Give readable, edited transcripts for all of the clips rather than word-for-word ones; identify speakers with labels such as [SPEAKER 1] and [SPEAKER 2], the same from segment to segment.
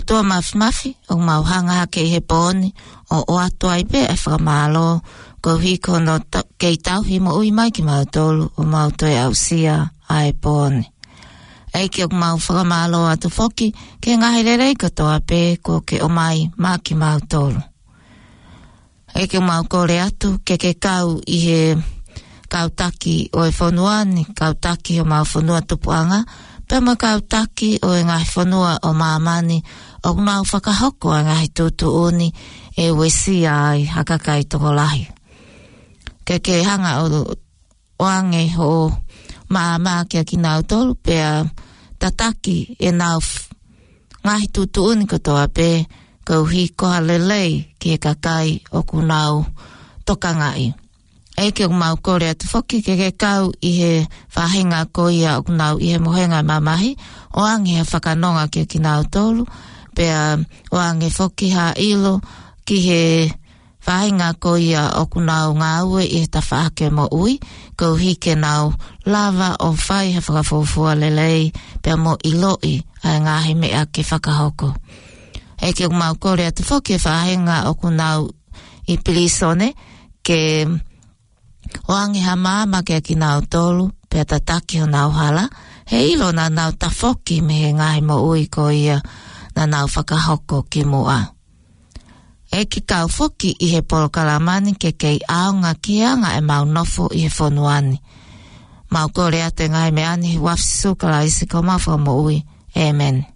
[SPEAKER 1] toa mafi, o mauhanga hake he pōni, o atua i pe e whakamalo, ko hiko no kei tau hi mo ui mai ki mautolu, o mautoi au sia ai pōni. Eiki o mau whakamalo atu foki, ke ngahi rerei katoa pe, ko ke o mai mā ki mautolu. Eiki o mau kore atu, ke kau i he kautaki o e whonuani, kautaki o mau whonua tupuanga, pe ma kautaki o e ngahi whonua o mamani, o mau whakahoko a ngahi tūtu uni, e wesi ai hakakai toko lahi. Ke hanga o oange ho maa kia ki nau tolu, pea tataki e nau ngahi tūtu uni katoa pe, kau hi koha lelei ki e kakai o kunau tokangai. Eike o mau kore atu whoki ke kau i he whahenga koia o kunau i he mohenga mamahi, o ange he whakanonga ki nau tolu, pea o ange whoki ha ilo ki he whahenga koia o kunau ngā ue i he tawhaake mo ui, kau hike nau lava o whai he whakafofua lelei, pea mo iloi ai ngahi mea ke whakahoko. Eike o mau kore atu whoki he whahenga o kunau i Pilisone, ke o ange ha māma kia ki nau tolu, pea tataki o nau hala, he ilo na nau tafoki me he ngahi mo ui ko ia na nau whakahoko ki mua. E ki kau foki i he polokalamani ke kei aonga ki anga e mau nofo i he whonuani. Mau kore ate ngai me ani he wafsisu kala isi ko mawha mo ui. Amen.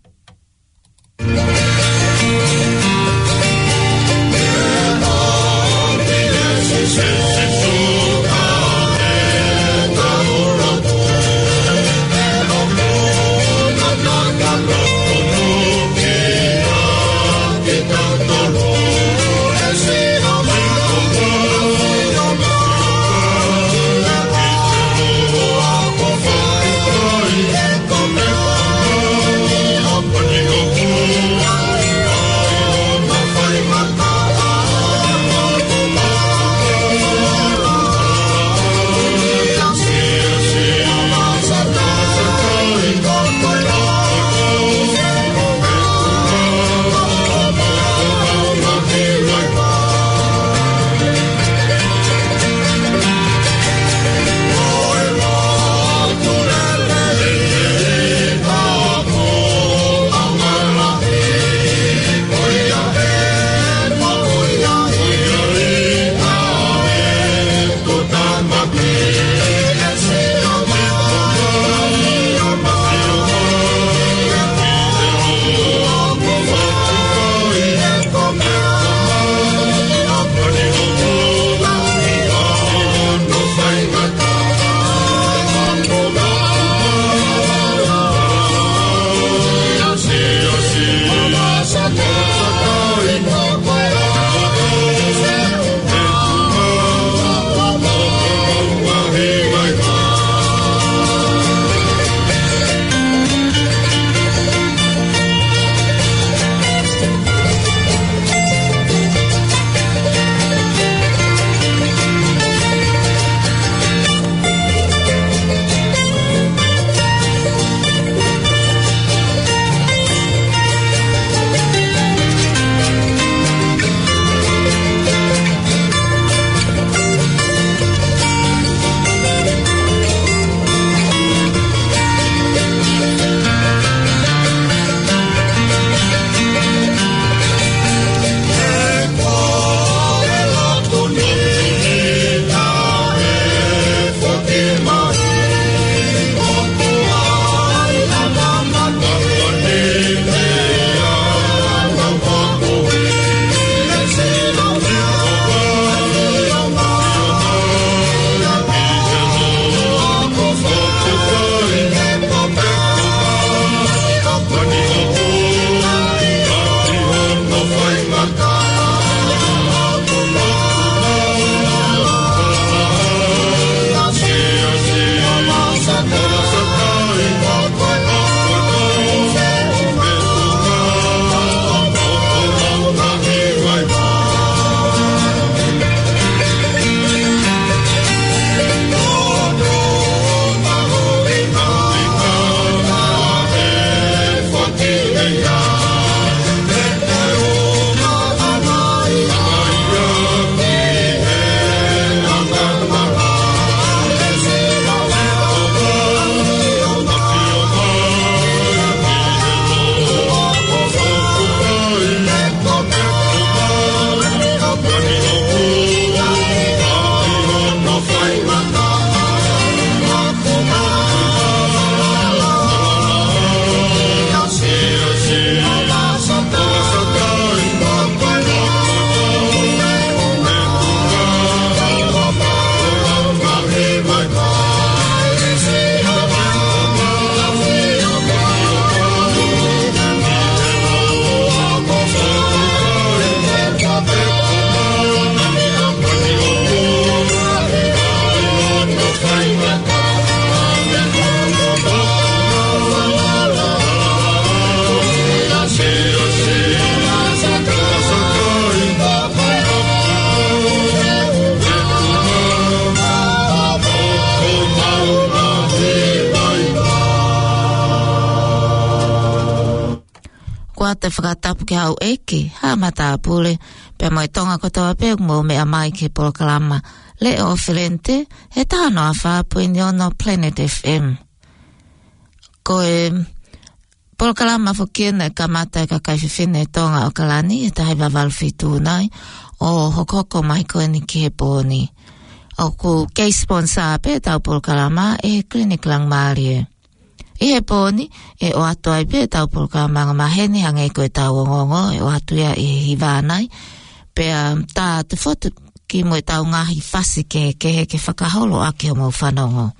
[SPEAKER 1] te whakatapu ki hau eke, ha mata apule, pe mo e tonga kotoa pe mo me amai ke polokalama, le o Ferente, he tāno a whāpui ni ono Planet FM. Ko e polokalama whukina ka mata ka kaiwhiwhine tonga o kalani, e tahi wawalu whitu nai, o hokoko mai koe ni ki he pōni. O ku kei sponsor pe tau polokalama e Clinic Lang Mārie. I he pōni, e o atu ai pe tau polokalama ngā maheni hanga e koe tau ongongo, e o atu ia i he hiwānai, pe tā te whotu ki mo e tau ngahi whasi ke he ke whakaholo ake o mau whanongo.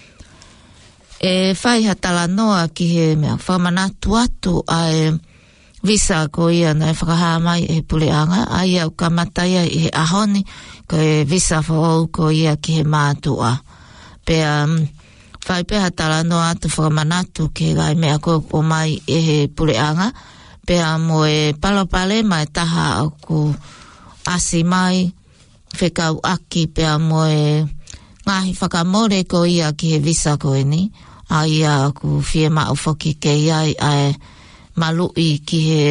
[SPEAKER 1] E whai hatala noa ki he mea whamanatu atu ai visa ko ia na e whakahaa mai e puleanga, ai au kamataia i he ahoni, ko e visa whau ko ia ki he mātua. Pe whai pe hatala noa atu whakamanatu ki he gai mea ko o mai e he puleanga, pe mo e palopale mai taha au ko asi mai, whekau aki pe mo e ngahi whakamore ko ia ki he visa ko e ni, ai a ku fie mao whoki ke iai ai malui ki he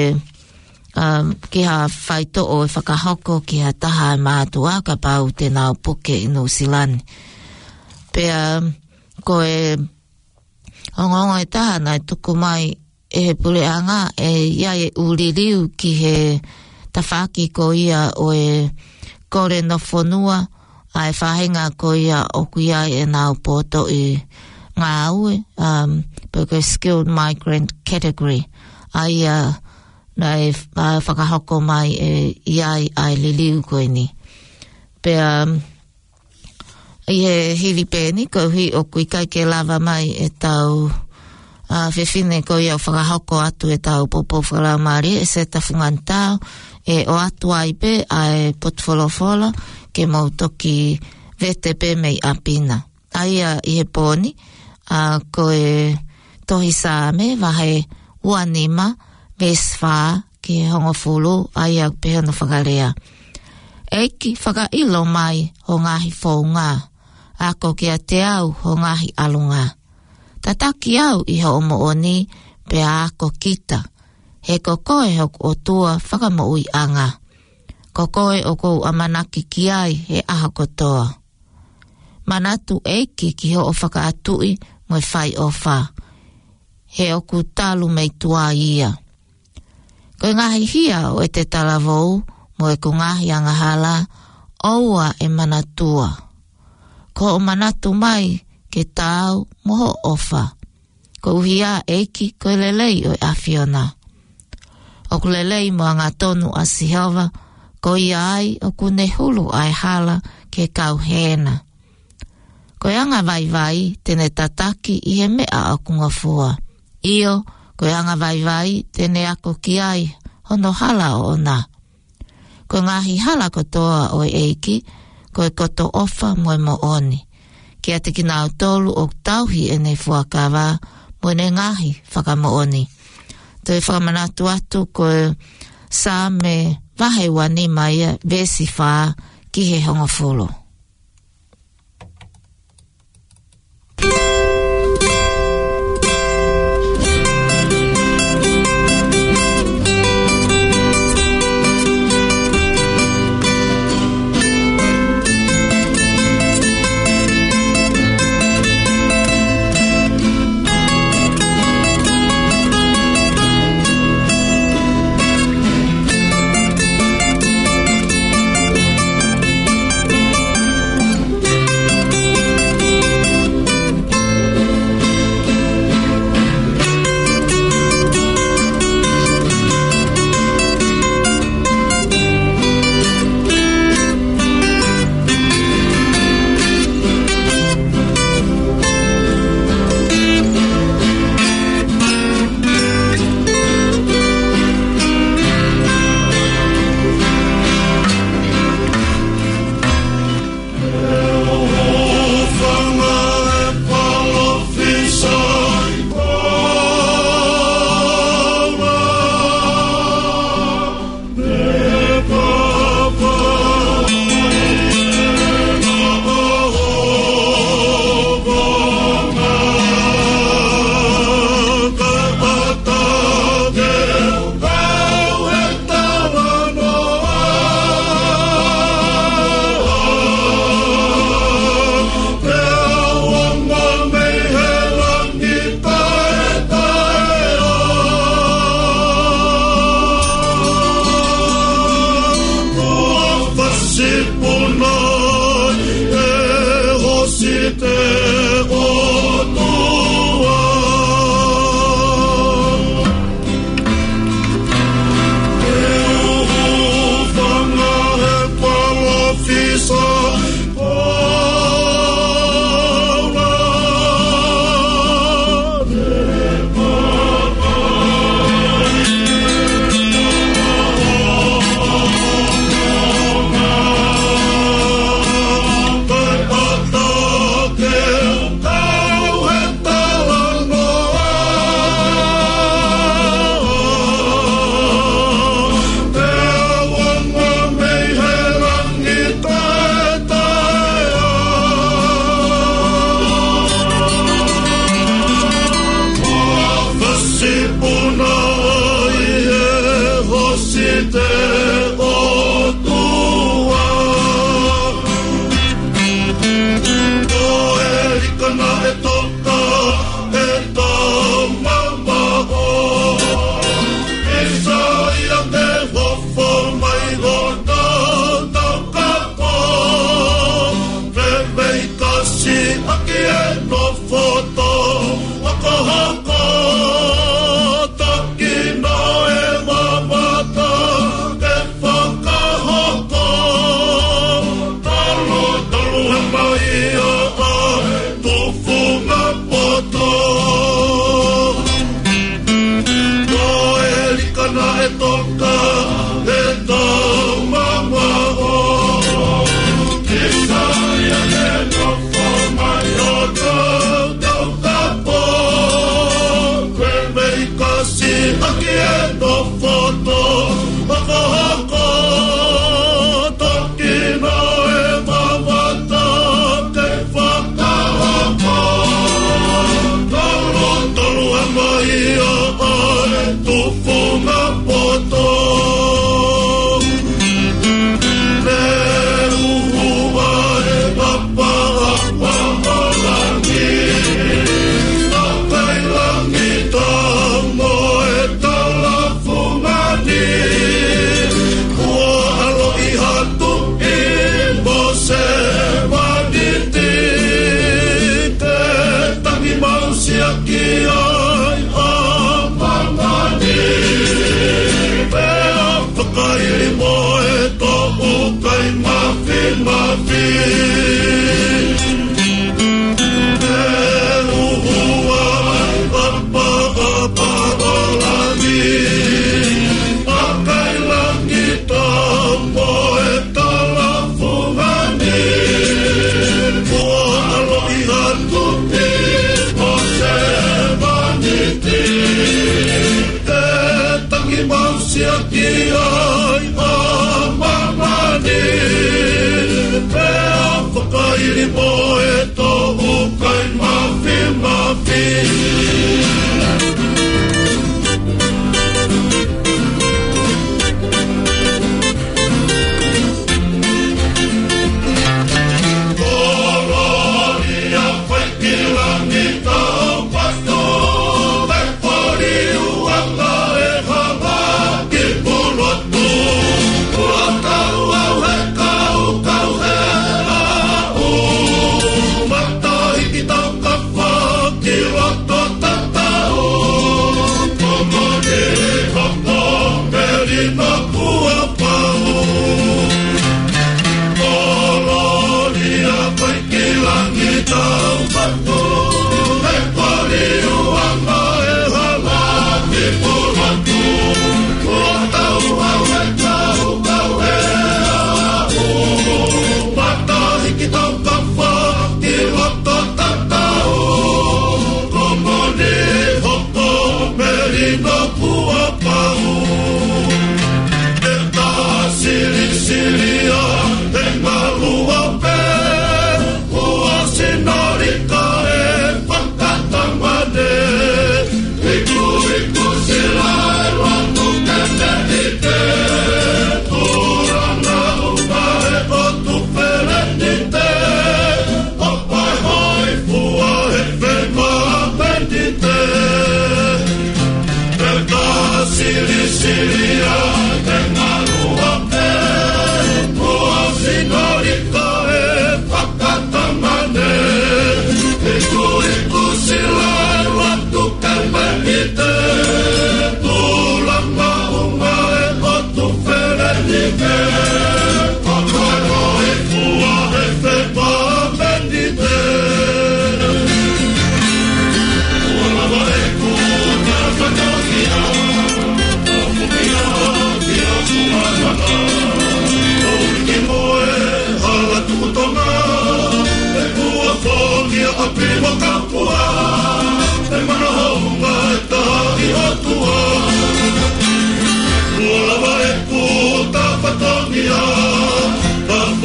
[SPEAKER 1] ki ha whaito o e whakahoko ki ha taha e mātua ka pau te nao puke i New Zealand. Pea ko e ongongo e taha nai tuku mai e he puleanga e iai e uririu ki he tawhaki ko ia o e kore no whanua ai whahenga ko ia o ku iai e nao poto i ngā aue, poko skilled migrant category. Ai nei whakahoko mai e iai ai liliu koe ni. Pea i he hiwi pēni, ko hui o kui kai ke lava mai e tau whewhine ko i au whakahoko atu e tau popo whakarau maari e se tafungan tau e o atu ai pe ai potwolofola ke mautoki VTP mei apina. Ai i he pōni, ko e tohi sāme wahe uanima veswha ki hongofulu ai au pehano whakarea. Eki whakailo mai ho ngahi whaunga, ako kia te au ho ngahi alunga. Tataki au i ho omo oni pe ako kita, he kokoe o tua whakamoui anga. Kokoe o kou amanaki ki ai he aha kotoa. Manatu eki ki ho o whakaatui mo e whai o wha. He oku talu mei tua ia. Ko ngahi hia o e te talavou mo e ko ngahi angahala oua e manatua. Ko o manatu mai ke tau moho ofa. Ko uhia eki ko lelei o e awhiona. O ku lelei mo anga tonu a Sihova ko ia ai o ku nehulu ai hala ke kau hena. Ko anga vai tene tataki i he mea o kungafua. Io, ko anga vai tene ako ki ai hono hala o ona. Ko ngahi hala kotoa o eiki, ko e koto ofa mo e mo oni. Kia te ki nao tolu o tauhi e nei fuakawa mo ne ngahi whakamo oni. Toi whakamanatu atu ko e sā me wahe wani mai vesi wha ki he hongofolo.
[SPEAKER 2] Kita kapag kilot to tata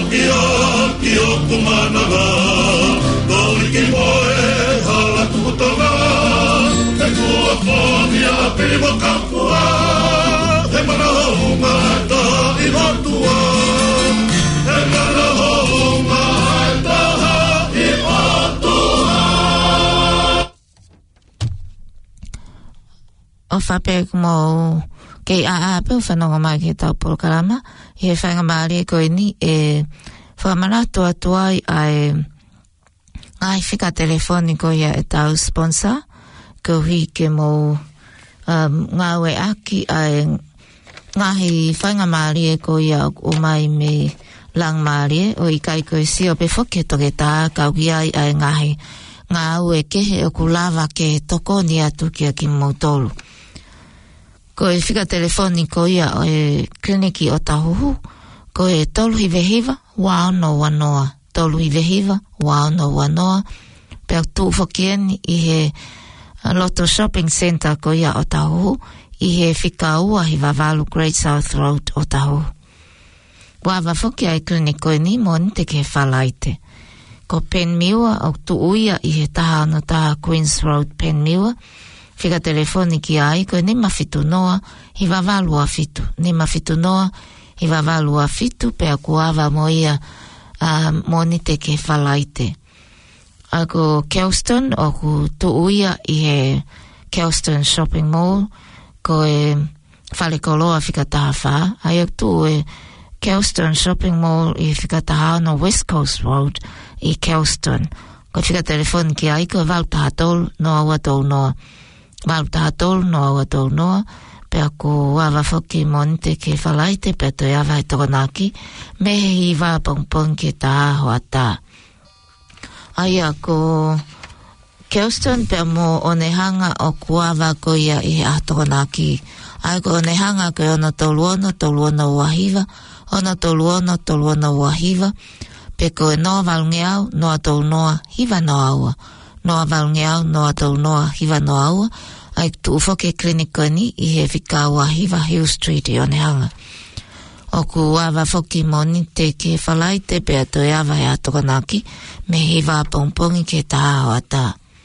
[SPEAKER 2] ki o kumanaga Doli ki moe hala tukutonga Te kua pōmia pimo kapua He mana hounga ta i hotua He mana hounga ta i hotua
[SPEAKER 1] O whapek mo kei pe o whanonga mai ke tau porokarama he whainga maari e koe ni e whamanato atuai ai ngai whika telefoniko ia e tau sponsor ko hui ke mo ngā ue aki ai ngahi whainga maari e koe ia o mai me lang maari o i kai koe si o pe whoke toke tā kau ki ai ngahi ngā ue kehe o kulava ke toko ni atu kia ki mautolu ko e whika telefoniko ia o e kliniki o Tahuhu ko e tolu hivehiva wao no wanoa tolu hivehiva wao no wanoa pe tu fokieni i he Loto Shopping Center ko ia o Tahuhu i he whika ua hi Vavalu Great South Road o Tahuhu wawa foki ai kliniko ni moni te ke whalaite ko Penmiwa o tu uia i he taha no taha Queens Road Penmiwa whika telefoni ki ai koe ni mawhitu noa hi Vavalu a fitu ni mawhitu noa hi Vavalu a fitu pe a kuawa mo ia moni te ke whalaite ako Kelston o ku tu uia i he Kelston Shopping Mall ko e whale koloa whika taha wha ai o tu e Kelston Shopping Mall i whika taha no West Coast Road i Kelston ko whika telefoni ki ai koe vau taha tolu noa ua tolu noa Walu taha tolu noa ua tolu noa pe ako wawa whoki monite ke whalaite pe toi awa e tokonaki me he hiwa pongpong ke taha hoa tā ai ako Kelston pe mo onehanga o kuawa ko ia i a tokonaki ai ko onehanga ko ono toluono wahiva ono toluono wahiva pe ko e noa valungeau noa tolu noa hiva noa ua noa valungeau noa tolu noa hiva noa ua ai tu ufoke kliniko ni i he whika ua hiva Hill Street i onehanga o ku awa foki moni te ke whalaite pe ato e awa e atokanaki me hiva pongpongi ke taha hoa tā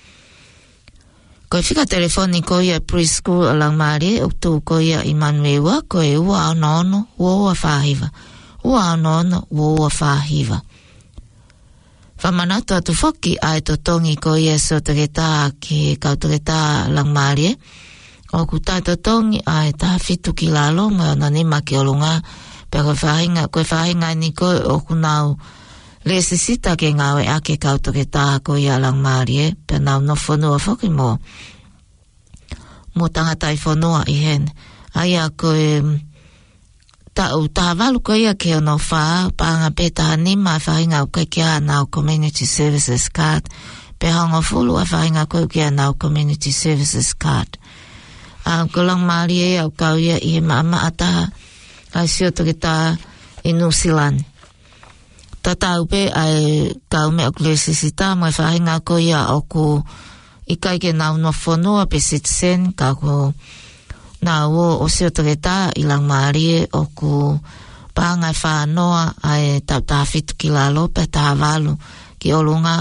[SPEAKER 1] ko e whika telefoni ko ia preschool alang maare o tu ko ia Immanuewa ko e ua anono ua whahiva ua anono ua whahiva whamanato atu whoki ai to tongi ko ia so toke tā ki kau toke tā lang maare o ku tai to tongi ai tā fitu ki lalo mo ana nima ki olunga pe koe whahinga ni koe o ku nau le sisita ke ngawe ake kau toke tā ko ia lang maare pe nau no whanua whoki mo tangatai whanua i hen ai a koe taha walu ko ia ke ono wha panga pe taha nima whahinga o kai kia nau Community Services Card pe hongo fulu a whahinga ko kia nau Community Services Card ko lang maari e au kau ia i he maama ataha ai sio toke taha i New Zealand tatau pe ai kau me o klesisita mo e whahinga ko ia o ku i kai ke nau no whanua pe citizen ka ko na o seo toke tā i lang maari o ku pāngai whānoa ai tau tā fitu ki lalo pe tā walu ki olunga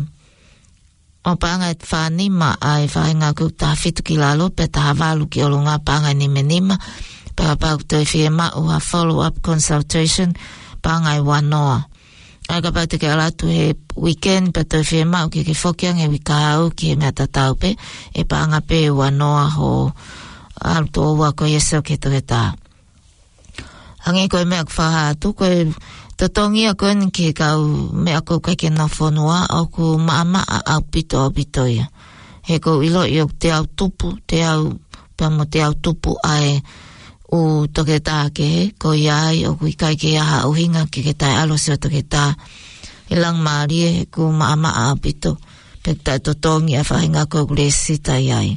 [SPEAKER 1] o pāngai whānima ai whainga ku tā fitu ki lalo pe tā walu ki olunga pāngai nima pe a pāku toi whie mau a follow up consultation pāngai wanoa ai ka pāku te ke alatu he weekend pe toi whie mau ki whokiang e wika au ki he mea tatau pe e pāngai pe wanoa ho alto owa ko yeso ke toke tā. Hangi koe mea kwhahatu, koe totongia koe ni ke kau mea koe kai ke na whanua au ku maama au pito ia. He ko ilo i o te au tupu, pamo te au tupu ai o toke tā ke he, ko iai o ku i kai ke aha au hinga ke tai alo seo toke tā. E lang maari e ku maama au pito, pe tai totongia whahinga koe kule sita iai.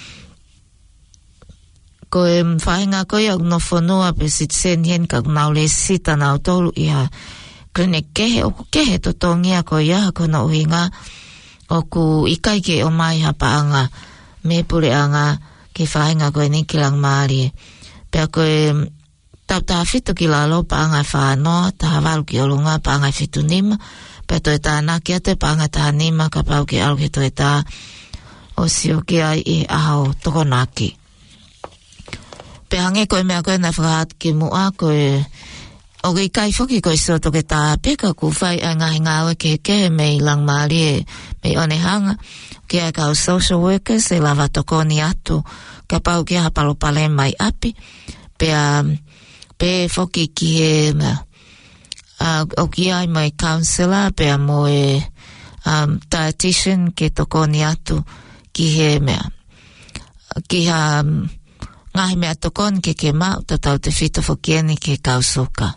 [SPEAKER 1] Ko e whahinga koe au no whanua pe citizen hen ka nau le sita nau tolu iha klinik kehe o ku kehe to tongia ko ia ko na uhinga o ku ikai ke o mai hapaanga me pure anga ke whahinga koe ni ki lang maari pe koe tau ta fitu ki lalo paanga whanoa, ta havalu ki olunga paanga fitu nima, pe toi tā naki ate paanga ta nima ka pau ki alu ki toi tā o sio ki ai I aho toko naki. Pe hange koe mea koe na whakaat ki mua koe o ki kai whoki koe soto ke tā peka ku whai a ngahi ngāwe ke mei lang maari e mei one hanga ki ai kau social workers e lava tokoni atu ka pau ki hapalo pale mai api pe whoki ki he o ki ai mai counselor pe a mo e dietitian ke tokoni atu ki he mea ki ha ngahi mea tokon ke mau tatau te whito whokieni ke kausoka.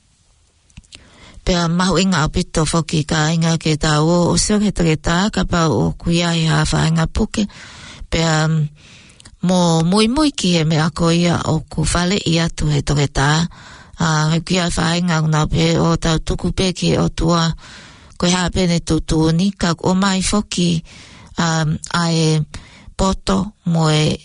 [SPEAKER 1] Pea mahu inga o pito whoki ka inga ke tau o sio ke take tā ka pau o kuia I hawha inga puke. Pea mo mui ki he mea ko ia o ku whale I atu he toke tā. He kuia wha inga una pe o tau tuku pe ki o tua koe haa pene tutuni ka o mai whoki ai poto mo e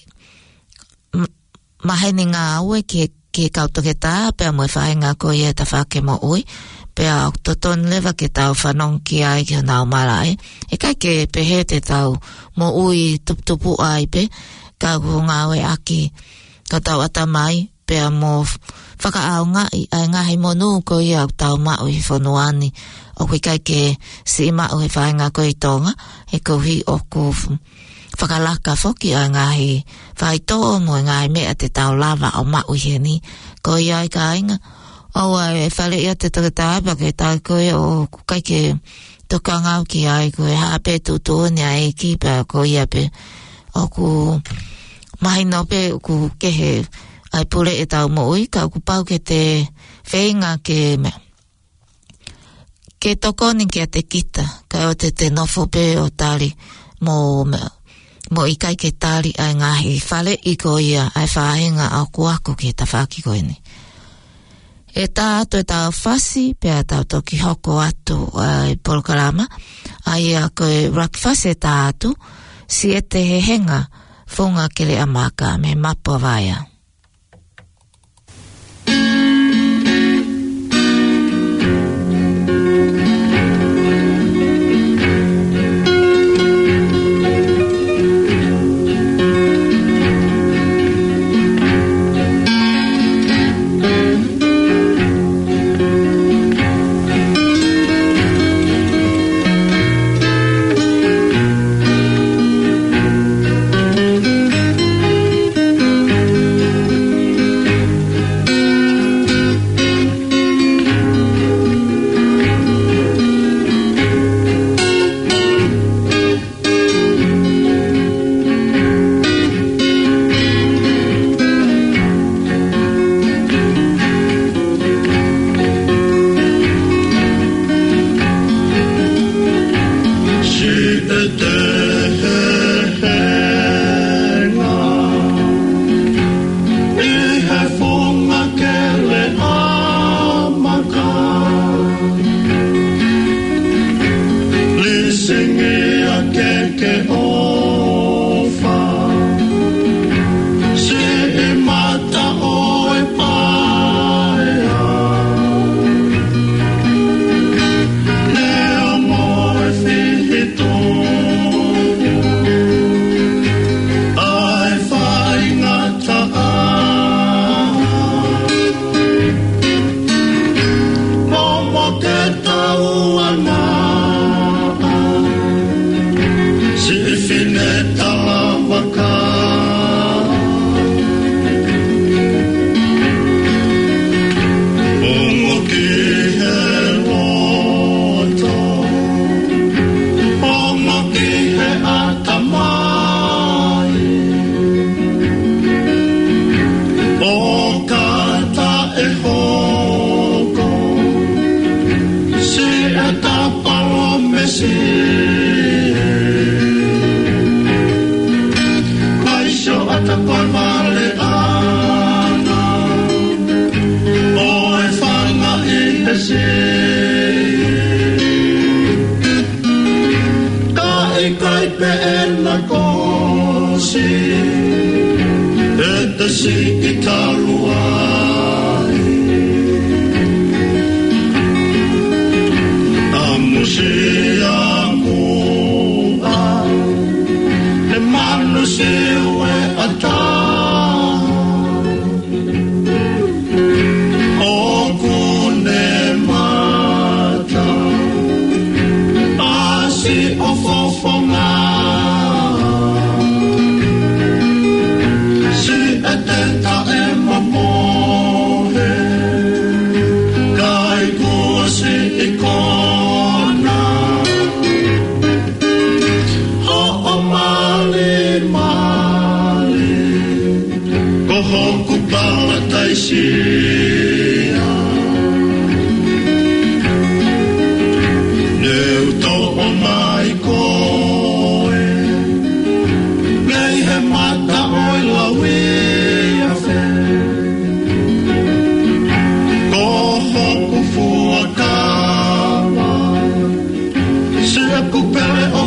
[SPEAKER 1] maheni ngā ue ke kautoke tā, pea moe whaenga ko ia ta whake mo ui, pea o toton lewa ke tau whanong ki ai ki nao marae, e kai ke pehe te tau mo ui tupu ai pe, ka ku ngā ue aki, ka tau atamai, pea mo whakaau ngai, ai ngahi monu ko ia o tau mau I whonuani, o kui kai ke si mau he whaenga ko I tonga, e kohi o ku whakalaka whoki a ngahi whaitoa mo ngahi mea te tau lava o mau heni ko ia I ka inga o ai e whale ia te takataipa ke tai koe o kai ke toka ngau ki ai koe hape tutuoni a e kipa ko ia pe o ku mahino pe ku kehe ai pule e tau mo ui ka ku pau ke te whenga ke mea ke tokoni ki a te kita ka o te nofo pe o tari mo mea mo I kai ke tāri ai ngahi whale I ko ia ai whahenga au kuako ke ta whaki koe ni. E tā atu e tau whasi, pea tau toki hoko atu ai Polokarama, ai a koe rakifasi e tā atu, si e te he henga whunga kele amaka me mapo vaia.
[SPEAKER 2] si italuai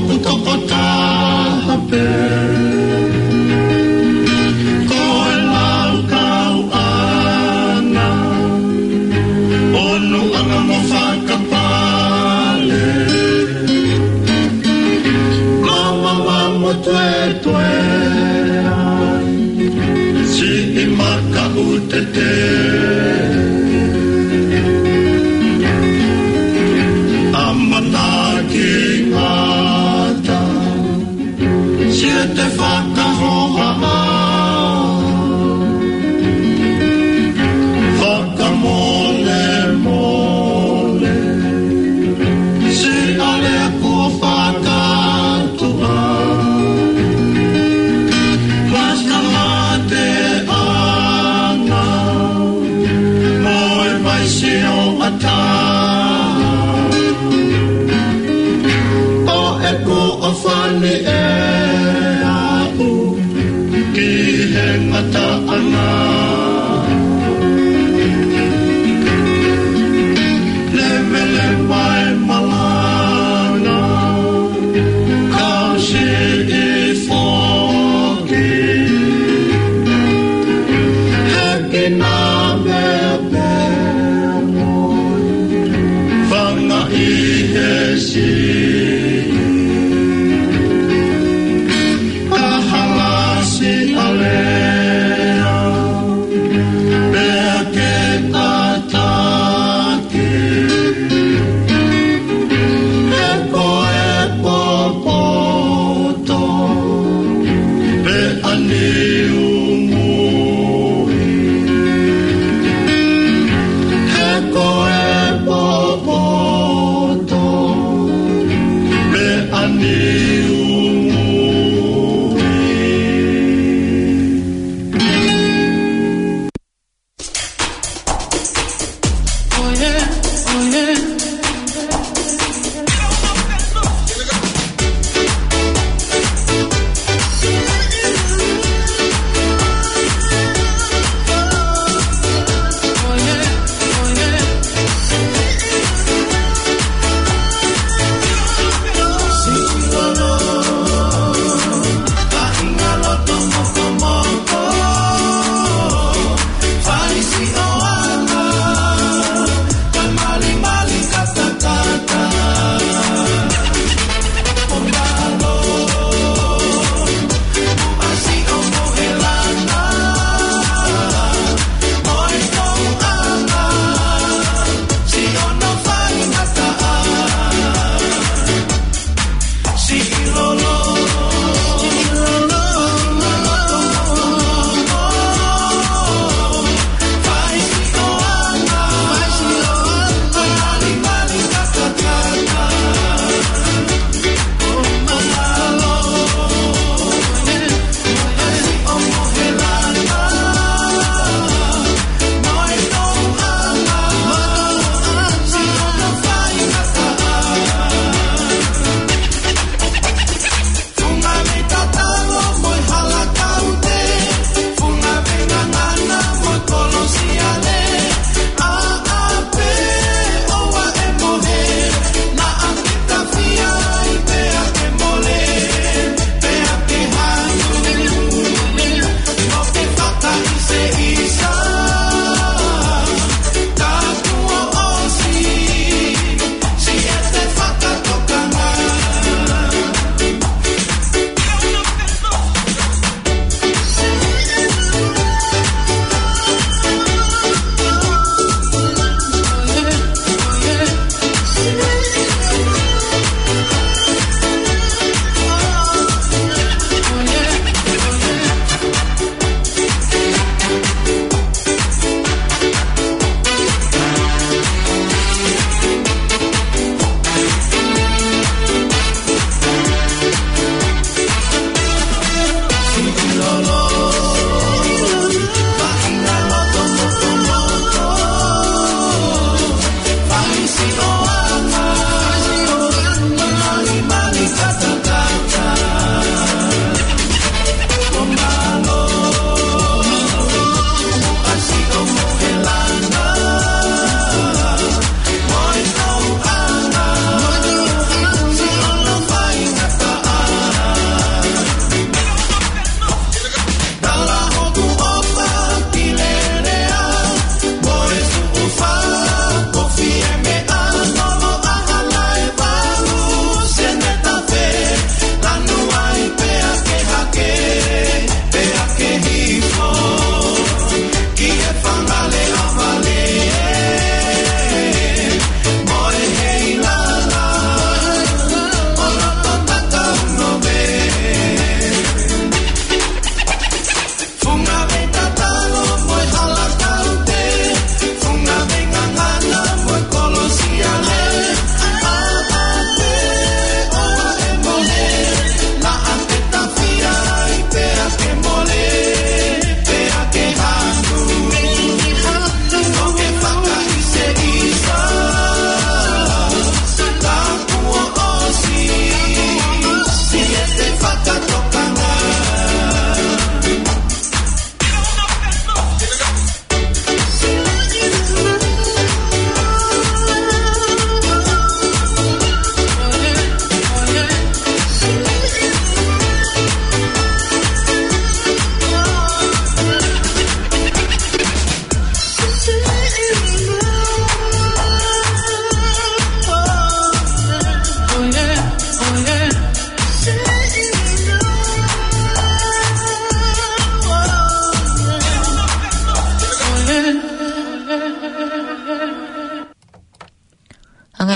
[SPEAKER 2] kutokota hape ko e lau kau ana onu anga mo whakapale mama mo tue ai si i maka utete te whakahoha whakamole mole si alea kua whakatua maskamate ana moe mai si o ata o e ko o whane mata ana levele mai malana kasi e foki heke na bebe whanga i hesi kahalasi ale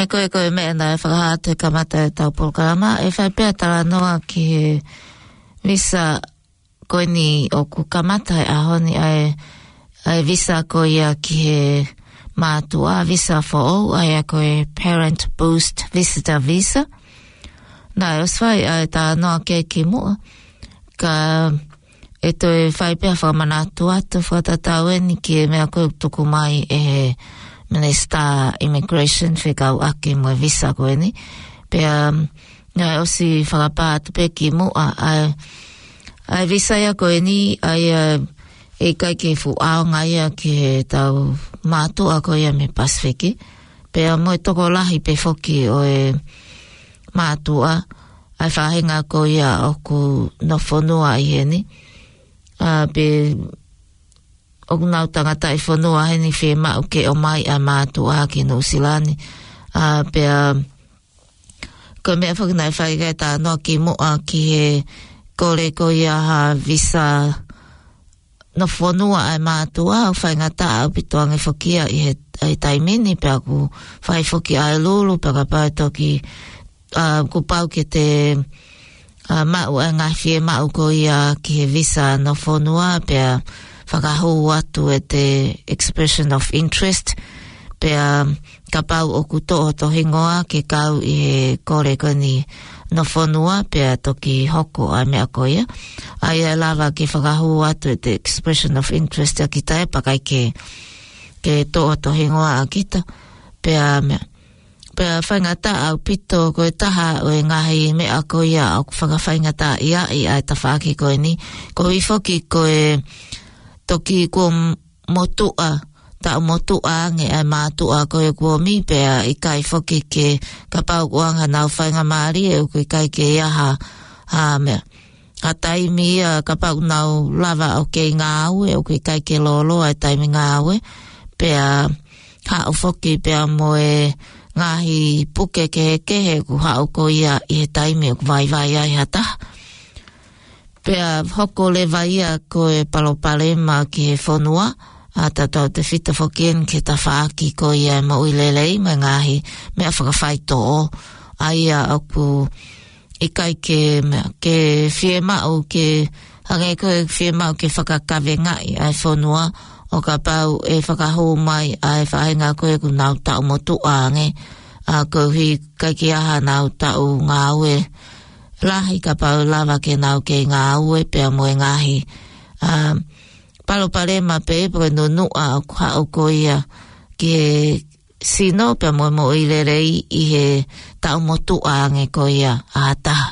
[SPEAKER 1] koe mea na whakahate kamata e tau programa. E whai pēr tala noa ki he visa koe ni o ku kamata e ahoni ai visa koe ia ki he mātua visa for all. Ai a koe Parent Boost Visitor Visa. Nā, os whai ai tala noa ki mua. Ka e toi whai pēr whamanatu atu whatatau eni ki mea koe tuku mai e he Minister Immigration whikau ake mo visa koe ni. Pea osi whakapātu pe ki mua ai visa ia koe ni ai e kai ke fu aonga ia ki he tau mātua koe ia me Pasifiki. Pea mo e toko lahi pe foki o e mātua ai whahenga koe ia o ku no whanua i heni. Pe o nau tangata i whanua heni whi mau ke o mai a mātua ki New Zealand. Pea koe mea whakinai whaigai tā noa ki mua ki he kore ko ia ha visa no whanua ai mātua au whaingata au pitoangi whakia i he taimini pea ku whai whaki ai lulu pea ka pau toki ku pau ke te mau e ngai whi mau ko ia ki he visa no whanua pea whakahou atu e te expression of interest pea ka pau o kuto o to hingoa ke kau i he kore koni no whanua pea toki hoko ai mea koia. Ai e lava ke whakahou atu e te expression of interest a kita e pakai ke to o to hingoa a kita pea whaingata au pito koe taha o e ngahi mea koia au whakawhaingata ia i ai ta whaaki koe ni ko i whoki koe toki ko motua ta motua nge ai mātua koe kua mi pea i kai whoki ke ka pau kuanga nau whainga maari e uko i kai ke iaha mea a taimi ka pau nau lava o kei ngā aue uko i kai ke lolo ai taimi ngā aue pea ha o whoki pea mo e ngahi puke ke he ku ha o ko ia i he taimi o vai ai hata pea hoko le vaia koe palopalema ki he whanua a tatau te whita whokien ke ta whaaki ko ia ma uilelei ma ngahi mea whakawhaito o aia aku i kai ke whie mau ke hange koe whie mau ke whakakawe ngai ai whanua o ka pau e whakahou mai ai whahenga koe ku nau tau motu ange a ko hi kai ki aha nau tau ngā ue lahi ka pau lava ke nau ke ngā ue pea moe ngahi palopalema pe e no a kwa o ko ia ke sino pea moe mo ilerei i he tau motu ange ko ia a taha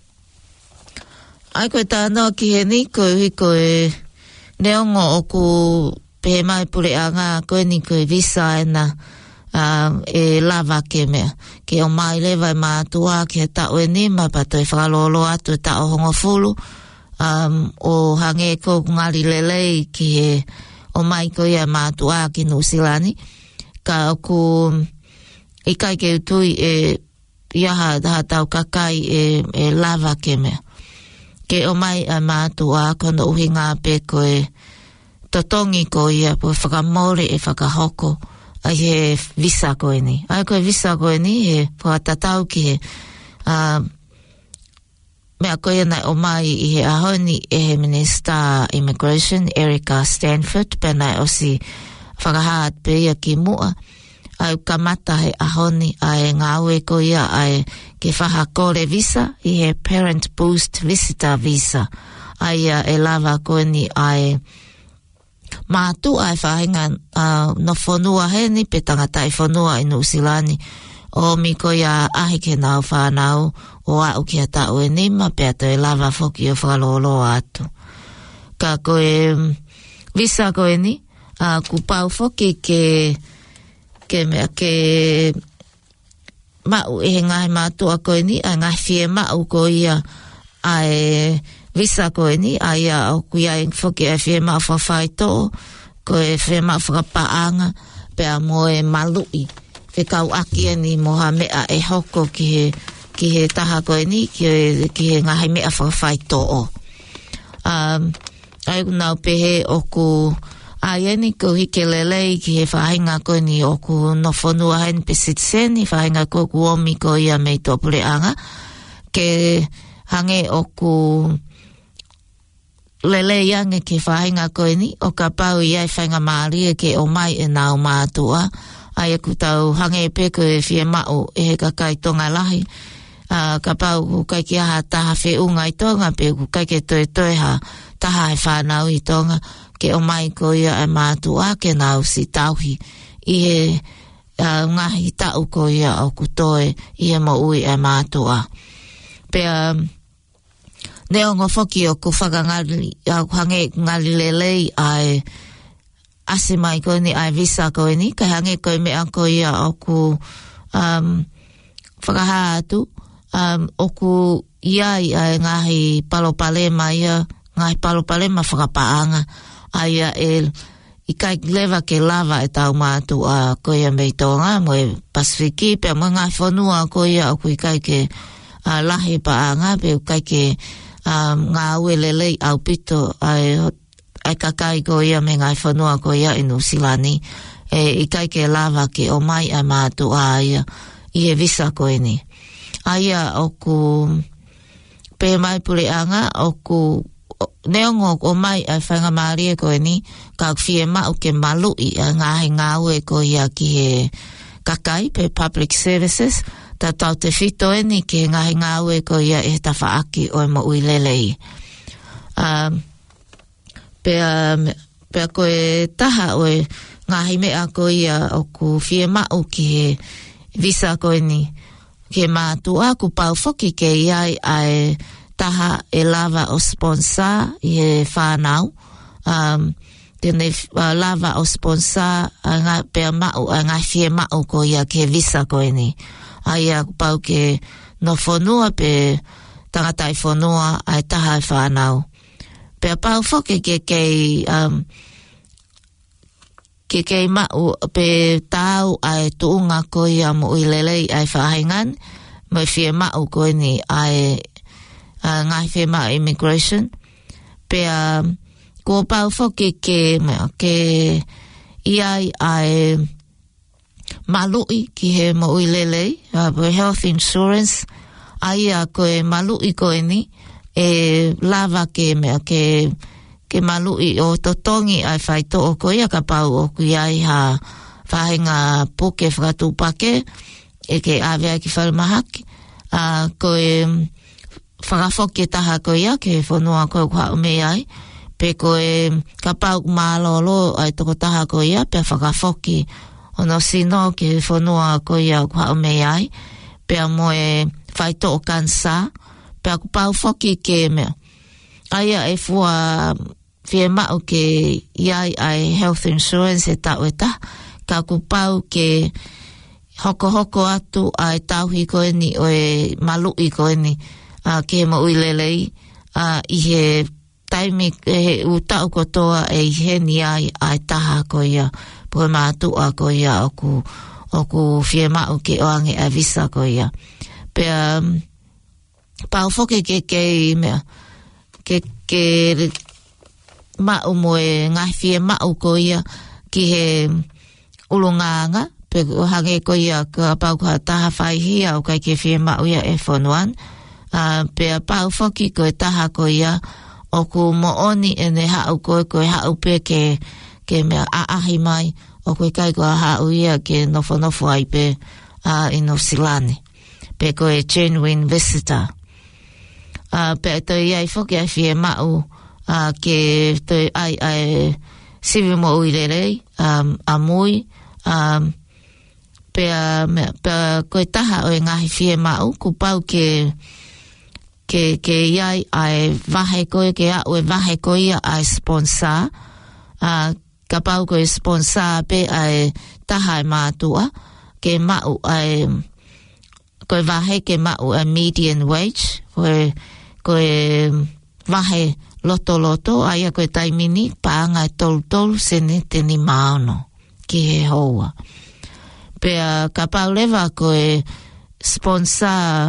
[SPEAKER 1] ai koe tānoa ki he ni koe hui koe neongo o ku pe mai pure anga koe ni koe visa ena e lava ke mea ke o mai lewa e mātua ke tau e ni mai pato e whakalolo atu e tau hongo fulu o hange ko ngari lelei ki he o mai ko ia mātua ki New Zealand ka oku i kai ke utui e iaha daha tau kakai e lava ke mea ke o mai a mātua kono uhi ngā pe koe totongi ko ia po whakamore e whakahoko ai he visa koe ni. Ai koe visa koe ni he whakatatau ki he mea koe nei o mai i he ahoni e he Minister Immigration Erica Stanford pe nei osi whakahaat pe ia ki mua ai kamata he ahoni ai ngā ue ko ia ai ke whakakore visa i he Parent Boost Visitor Visa ai e lava koe ni ai mātu ai whahinga no whanua he ni pe tangata i whanua i New Zealand o mi ko ia ahi ke nau whanau o au ki a tau e nima pe ato e lava whoki o whakalolo atu ka koe visa koe ni ku pau whoki ke mea ke mau e ngai mātua koe ni a ngai whie mau ko ia ai visa koe ni ai au kuia e whoki e whie mau whawhaito ko e whie mau whakapaanga pe a moe malui kau aki ni moha mea e hoko ki he taha koe ni ki he ngahi mea whawhaito o ai nau pehe oku Aieni ko hike lelei ki he whahinga koe ni o ku nofonua hen pesitseni whahinga koe ku omi ko ia mei topule anga ke hange o ku lelei ange ke whahinga koe ni o ka pau iai whainga maari e ke o mai e nao mātua ai ku tau hange pe koe fie mao e he kakai tonga lahi ka pau ku kai ki aha taha whiunga i tonga pe ku kai ke toe ha taha e whanau i tonga ke o mai ko ia e mātua ke nau si tauhi i he ngahi tau ko ia o kutoe i he mo ui e mātua. Pea neongo whoki o ku whakangali hange ngali lelei ai ase mai koe ni ai visa koe ni kai hange koe mea ko ia o ku whakaha atu o ku iai ai ngahi palopalema ia ngahi palopalema whakapaanga aia i kai lewa ke lava e tau mātu a koia mei tonga mo e Pasifiki pe mo ngai whanua koia o kui kai ke lahi paanga pe kai ke ngā ue lelei au pito ai kakai koia me ngai whanua koia i Nusilani i kai ke lava ke o mai a mātu a ia i he visa koe ni aia o ku pe mai pule anga o ku neongo o mai ai whainga maari e koe ni ka whie mau ke malui a ngahi ngāu e koe ia ki he kakai pe public services ta tau te whito e ni ke ngahi ngāu e koe ia e ta whaaki o e mo ui lelei pea koe taha o e ngahi mea koe ia o ku whie mau ki he visa koe ni ke mātua ku pau whoki ke iai ai taha e lava o sponsor i he whanau tene lava o sponsor ngā pea mau ngā whie mau ko ia ke visa koe ni aia pau ke no whanua pe tangatai whanua ai taha e whanau pea pau whoke ke kei mau pe tau ai tuunga ko ia mo uilelei ai whahingan mo whie mau koe ni ai ngai whi mau immigration pea ko pau whoke ke iai ai malui ki he mo uilelei health insurance ai a koe malui koe ni e lava ke malui o totongi ai whaito o koe a ka pau o kui ai ha whahinga poke whakatupake e ke awea ki whalmahaki koe whakawhoke taha koe ia ke whanua koe kua ume ai pe koe ka pau mālolo ai toko taha koe ia pe whakawhoke ono sino ke whanua koe ia kua ume ai pe moe whaito o kansa pe aku pau whoke ke mea aia e fua whie mau ke iai ai health insurance e tau e ta ka ku pau ke hoko atu ai tauhi koe ni o e malui koe ni ke mo uilelei i he taimi he utau kotoa e he ni ai taha ko ia po mātua ko ia o ku whie mau ke oange a visa ko ia pe pau whoke ke mea ke mau mo e ngai whie mau ko ia ki he ulunganga pe hange ko ia ka pau ka taha whaihia o kai ke whie mau ia e whanuan pe pau whoki ko e taha ko ia o ku mooni e ne hau koe hau pe ke mea aahi mai o koe kai ko hau ia ke nofo ai pe i Nusilani pe ko e genuine visitor pe to iai whoki ai whie mau ke to ai sivi mo uirerei amui pe koe taha o e ngahi whie mau ku pau ke iai ai vahe koe ke au e vahe koe ia ai sponsor ka pau koe sponsor pe ai taha e mātua ke mau ai koe vahe ke mau a median wage koe vahe loto ai a koe taimini paanga e tolu sene teni maono ki he hoa pe ka pau lewa koe sponsor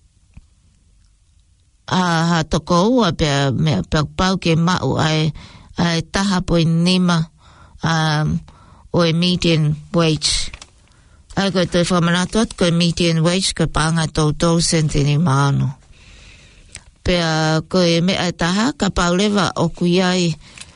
[SPEAKER 1] ha toko ua pe pau ke mau ai taha poinima o median wage. Ai koe toi whamanatot koe median wage koe paanga tau sentini maano. Pea koe mea taha ka paulewa o kuiai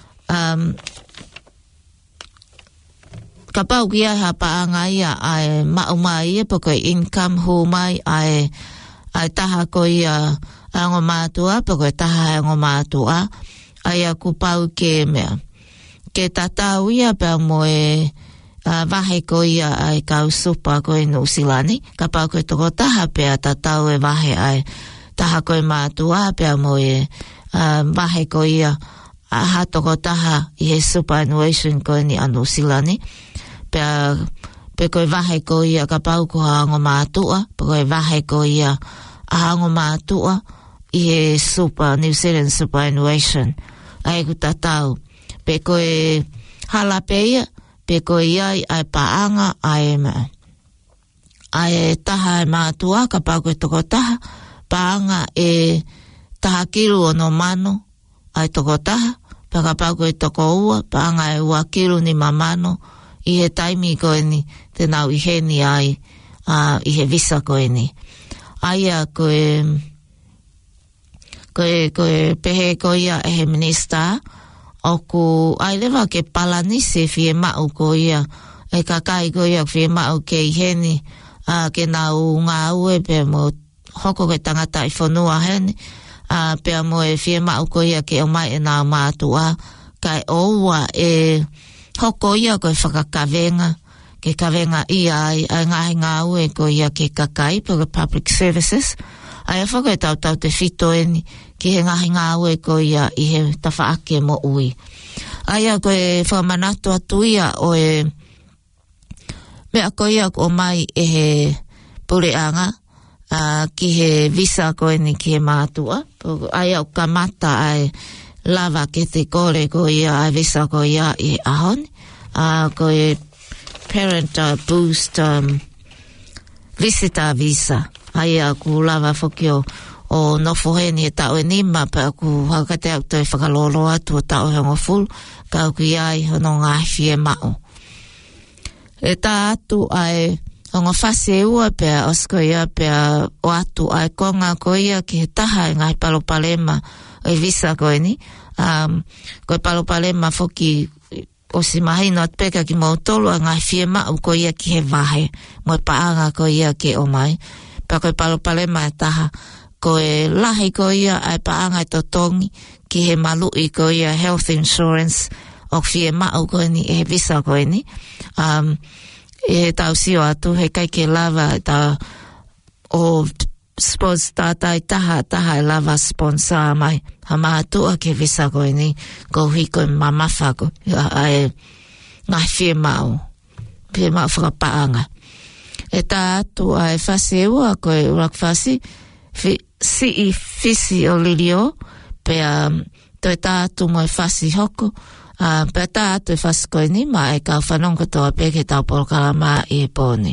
[SPEAKER 1] ka pau kia ha paanga ia ai maumai ia po koe income ho mai ai taha koe ia ango mātua po koe taha ango mātua ai a kupau ke mea ke tatau ia pea moe vahe koe ia ai kau supa koe Nusilani ka pau koe toko taha pea tatau e vahe ai taha koe mātua pea moe vahe koe ia ha toko taha i he superannuation koe ni Nusilani pe koe vahe koe ia ka pau ko hango mātua pe koe vahe koe ia hango mātua i he New Zealand superannuation ai ku tatau pe koe halapeia pe koe iai ai paanga ai taha e mātua ka pau koe toko taha paanga e taha kilu o no mano ai toko taha pe ka pau koe toko ua paanga e ua kilu ni mamano i he taimi koe ni te nau i he ni ai i he visa koe ni aia koe pehe koe ia e he minista o ku ai lewa ke palanisi fie mau koe ia e kakai koe ia fie mau ke i he ni ke nau ngā ue pe mo hoko ke tangata i whanua heni pe mo e fie mau koe ia ke o mai e nau mātua kai oua e hoko ia koe whakakavenga ke kavenga ia ai ngā ue koe ia ke kakai po public services ai whaka e tau te whito eni ki he ngā ue koe ia i he tawhaake mo ui ai a koe whamanato atu ia o e mea koe ia o mai e he pureanga ki he visa koe ni ki he mātua ai au kamata ai lava ke te kore koe ia ai visa koe ia i ahon koe parent boost visitor visa ai a ku lava whoki o nofo heni e tau e nima pa ku hakate au toi whakalolo atu o tau hengo full ka au ki ai hono ngā fie mao e tā atu ai hongo whase ua pia osko ia pia o atu ai konga ko ia ki he taha e ngai palopalema o visa koe ni koe palopalema whoki o si mahino at peka ki mautolo a ngai fie mao ko ia ki he vahe mo paanga ko ia ki o mai pa koe palopalema e taha koe lahi ko ia ai paanga e totongi ki he malui ko ia health insurance o fie mao ko ni e visa ko ni e tau sio atu he kai ke lava ta o spons tata i taha e lava sponsor mai ha mātua ke visa ko ni ko hiko mamafa ko ai ngai fie mao whakapaanga e tā atu ai whase ua koe urakwhasi si i fisi o lirio pe toi tā atu mo e whasi hoko pe tā atu e whasi koe ni ma e kau whanonga toa pe ke tau porokalama i e pōni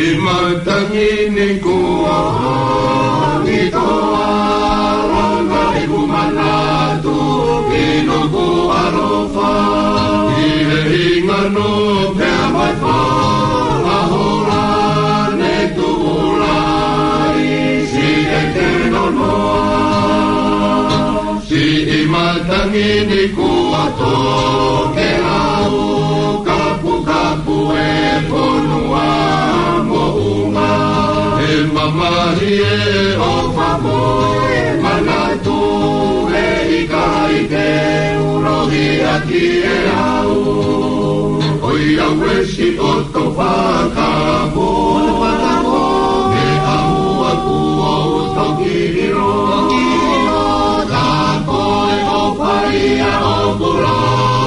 [SPEAKER 2] matangini kua ni toa ranga ikumanatu ino ku arofa ihe ingano pea matwa ahora ne tuulai si eterno noa si matangini kua toke lau kapu e ponua mounga e mamarie o favore manatu e ikai te urohi aki e au oi au esi o to whakamo e au aku o tokiro ka koe o whaia o pura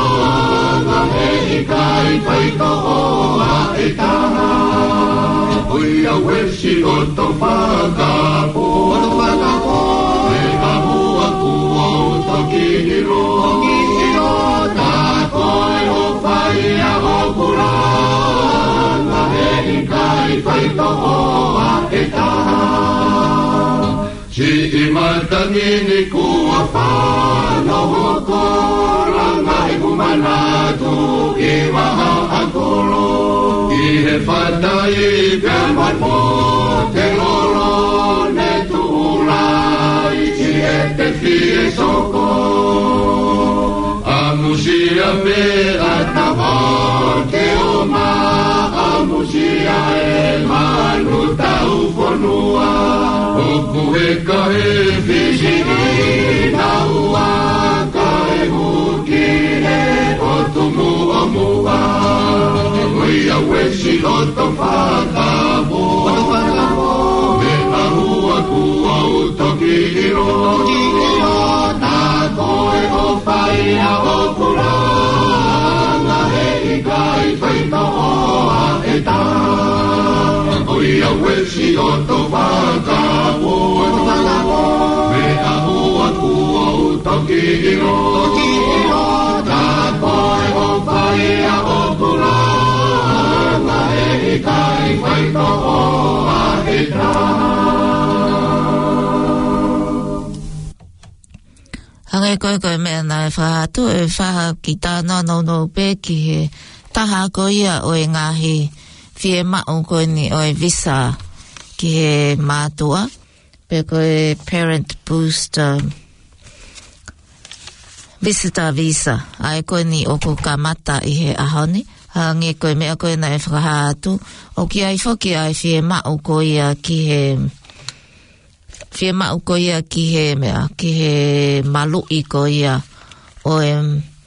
[SPEAKER 2] kai pai to a etana oi a wesi o to whakapo e ahu aku o tokihiro ta koe o whai a o kuranga e kai pai to a etana si imatangini kua whano hoko ranga e kumanatu i maha akolo i he whatai pia matmo te loro ne tuulai i e te fie soko a musia me atawa te oma a musia e manu tau whanua o kuhe kahe whishiri naua kahe huki e o tumu o mua oi a wesi o to whakamo me ahu aku au tokihiro ta koe o whaia o kuranga he ikai whaita o a eta oi a wesi o to whakamo me ahu aku au tokihiro ta koe o whaia o kuranga he ikai whaita o a eta
[SPEAKER 1] Hange koe mea nai whahatu e whaha ki tāna no pe ki he taha koia o e ngahi whie mao koe ni o e visa ki he mātua pe koe parent booster visitor visa ai koe ni o ko kamata i he ahoni hange koe mea koe nai whahatu o ki ai whoki ai whie mao koia ki he whie mau koia ki he mea, ki he malui koia o e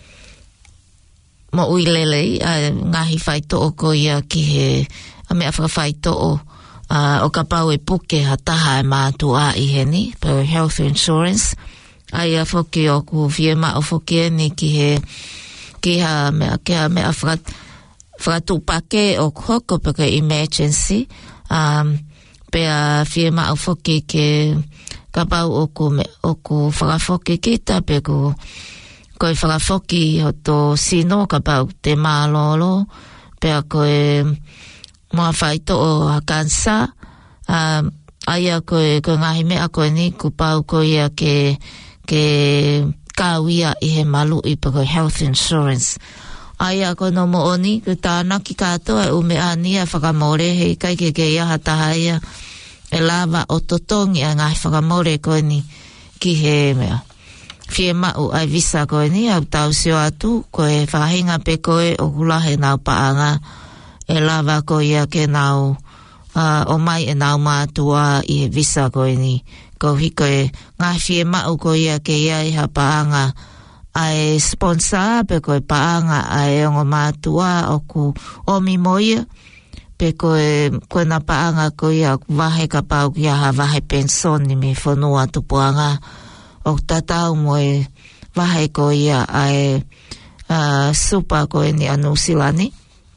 [SPEAKER 1] mo uilelei, ngahi whaito'o koia ki he, a mea whawhaito'o o ka pau e puke ha taha e mātua i he ni, per health insurance, ai a whoki o ku whie mau whoki e ni ki ha mea whakatupake o hoko peke emergency, pea whie mao whoki ke ka pau o ku whakawhoki kita pe koe whakawhoki o tō sino ka pau te mālolo pea koe mua whaito o a kansa aia koe ngahi mea koe ni ku pau koe ia ke kāwia i he malu i pa koe health insurance aia koe no mo oni ku tāna ki kātoa e ume ania whakamore hei kai ke ia hataha ia e lava o totongi a ngai whakamore koe ni ki he mea whie mau ai visa koe ni au tau sio atu koe whahinga pe koe o kulahe nau paanga e lava koe ia ke nau o mai e nau mātua i he visa koe ni ko hiko e ngai whie mau koe ia ke ia i ha paanga ai sponsor pe koe paanga ai ongo mātua o ku omi moia pe koe na paanga koe ia wahe ka pau ki aha wahe pensoni me whanua tupuanga o tatau moe wahe koe ia ai supa koe ni anu silani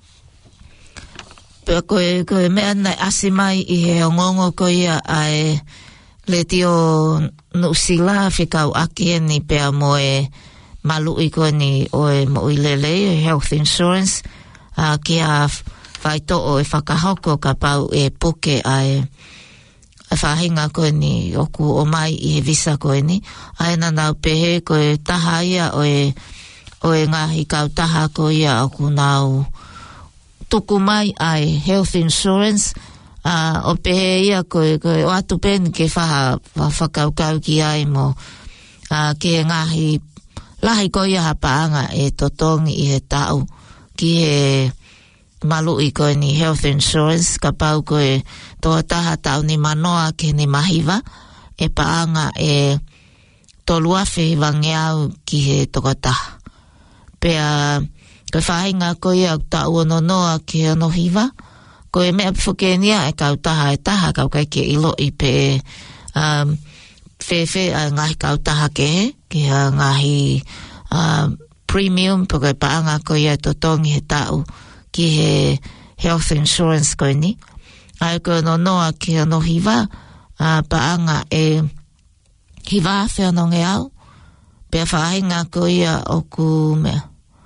[SPEAKER 1] pe koe mea nei asimai i he ongongo koe ia ai le tio nusila whikau aki ni pea moe malu i koe ni oe mo i lele health insurance ki a whai to o e whakahoko ka pau e puke ai whahinga koe ni oku o mai I he visa koe ni. Ai na nau pehe koe taha ia o e ngahi kau taha koe ia oku nau tuku mai ai health insurance. O pehe ia koe o atu pen ke whakaukau ki ai mo ke ngahi lahi koe ia hapaanga e totongi I he tau ki he malu I koe ni health insurance ka pau koe toa taha tau ni manoa ke ni mahiwa e paanga e toluafe hiwangeau ki he toka taha. Pea koe whahinga koe ia tau ono noa ke ono hiwa koe mea pwhukenia e kau taha kau kai ke ilo I pe whewhe a ngahi kau taha ke ngahi premium po koe paanga koe ia totongi he tau ki he health insurance koe ni. Ai koe no noa ki ano hiwa paanga e hiwa awhi ano nge au pea whahinga koe ia oku mea.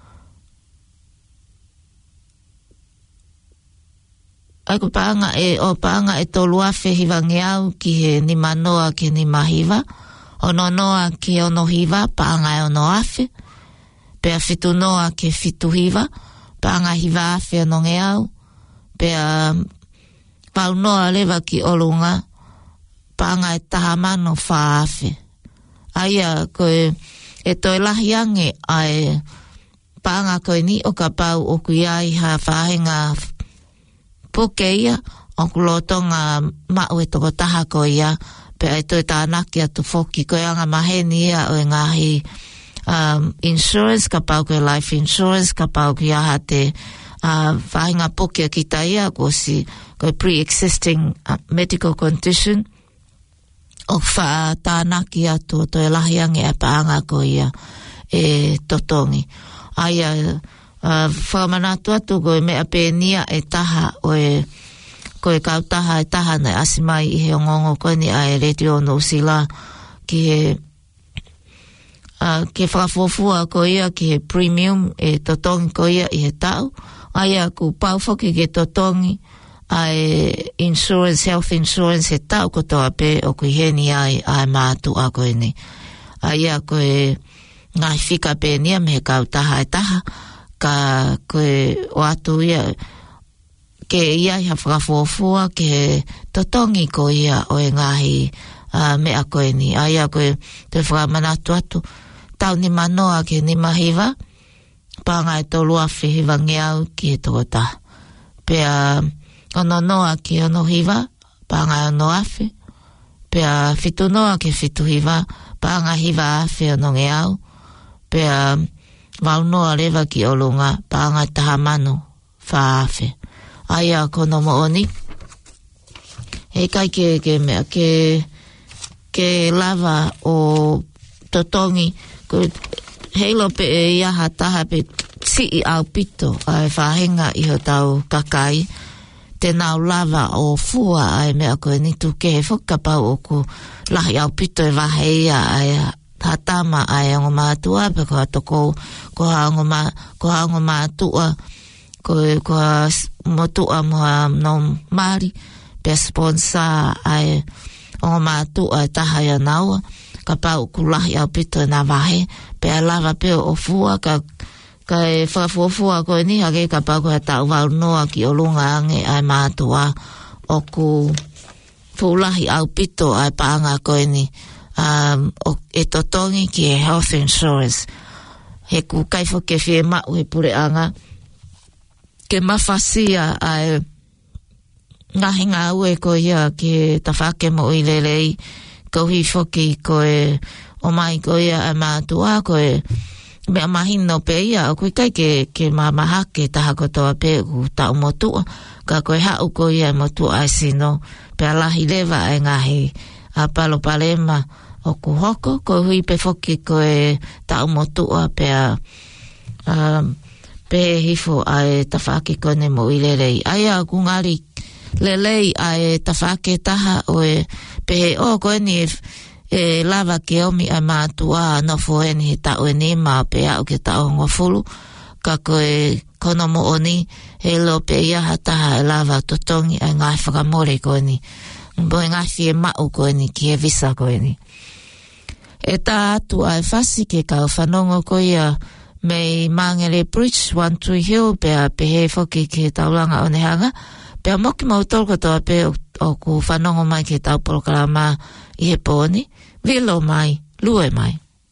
[SPEAKER 1] Ai ko paanga e tolu awhi hiwa nge au ki he ni manoa ki ni mahiwa. Ono noa ki ono hiwa paanga e ono awhi. Pea fitu noa ki fitu hiwa. Paanga hiwa awhi ano nge au. Pea pau noa lewa ki olunga. Paanga e tahamano wha awhi. Aia koe e toi lahi ange ai paanga koe ni o ka pau o kuiai ha whahenga puke ia o kulotonga mau e toko taha koe ia pe ai toi tānaki atu foki koe anga maheni ia o ngahi insurance ka pau koe life insurance ka pau koe aha te whahinga puke a kita ia koe pre-existing medical condition o wha tānaki atu o toi lahiange a paanga koe ia e totongi. Aia whamanatu atu koe mea pēnia e taha koe kau taha e taha nei asimai I he ongongo koe ni ai Radio New Zealand ki he ke whakafofua koe ia ki he premium e totongi koe ia I he tau. Aia ku paufoki ke totongi ai insurance, health insurance he tau ko toa pe o kui heni ai mātu a koe ni. Aia koe ngai whika pēnia me he kau taha e taha ka koe o atu ia ke ia I ha whakafofua ke totongi ko ia o e ngahi mea koe ni. Aia koe te whakamanatu atu tau ni manoa ke ni mahiwa panga e tolu awhi hiwa ngeau ki he toko taha. Pea ono noa ki ono hiwa panga e ono awhi. Pea fitu noa ke fitu hiwa panga hiwa awhi ono ngeau. Pea waunoa lewa ki olunga panga taha manu wha awhi. Aia kono mo oni. He kai ke mea ke lava o totongi heilo pe e iaha taha pe si au pito ai whahenga I ho tau kakai te nau lava o fua ai mea koe ni tu ke he whakapau o ku lahi au pito e waheia ai hatama ai ango mātua pe koha toko koha ango mātua koha motua moha no mari pe sponsor ai ango mātua e taha ia naua ka pau ku lahi au pito e na wahe pe a lava pe o fua ka e whakafuafua koe ni hake ka pau koe tau wau noa ki o lunga ange ai mātua o ku pulahi au pito ai paanga koe ni e totongi ki e health insurance he ku kaifo ke fie mau he pure anga ke mawhasia ai ngahi ngā ue koe ia ke tawhake mo I lelei kauhi foki koe o mai koe ia ai mātua koe mea mahino pe ia o koe kai ke mamahake taha kotoa pe ku tau motua ka koe hau koe ia motua ai sino pe alahi lewa ai ngahi a palo palema o ku hoko koe hui pe foki koe tau motua pe pe hifo ai tawhake kone mo I lelei aia ku ngari lelei ai tawhake taha o pe o koe ni e lava ke omi a mātua no foeni he tau e ni mā pe au ke tau ngofulu ka koe kono mo oni he lo pe ia hataha e lava totongi ai ngai whakamore koe ni. Mboi ngai fie mau koe ni ki he visa koe ni. E tā atu ai whasi ke kau whanongo koe ia mei Mangere Bridge, One Tree Hill, pea pe he whoki ke tauranga o nehanga, pea moki mau tolko toa pe o ku whanongo mai ke tau programa i he pōni, vilo mai, lue mai.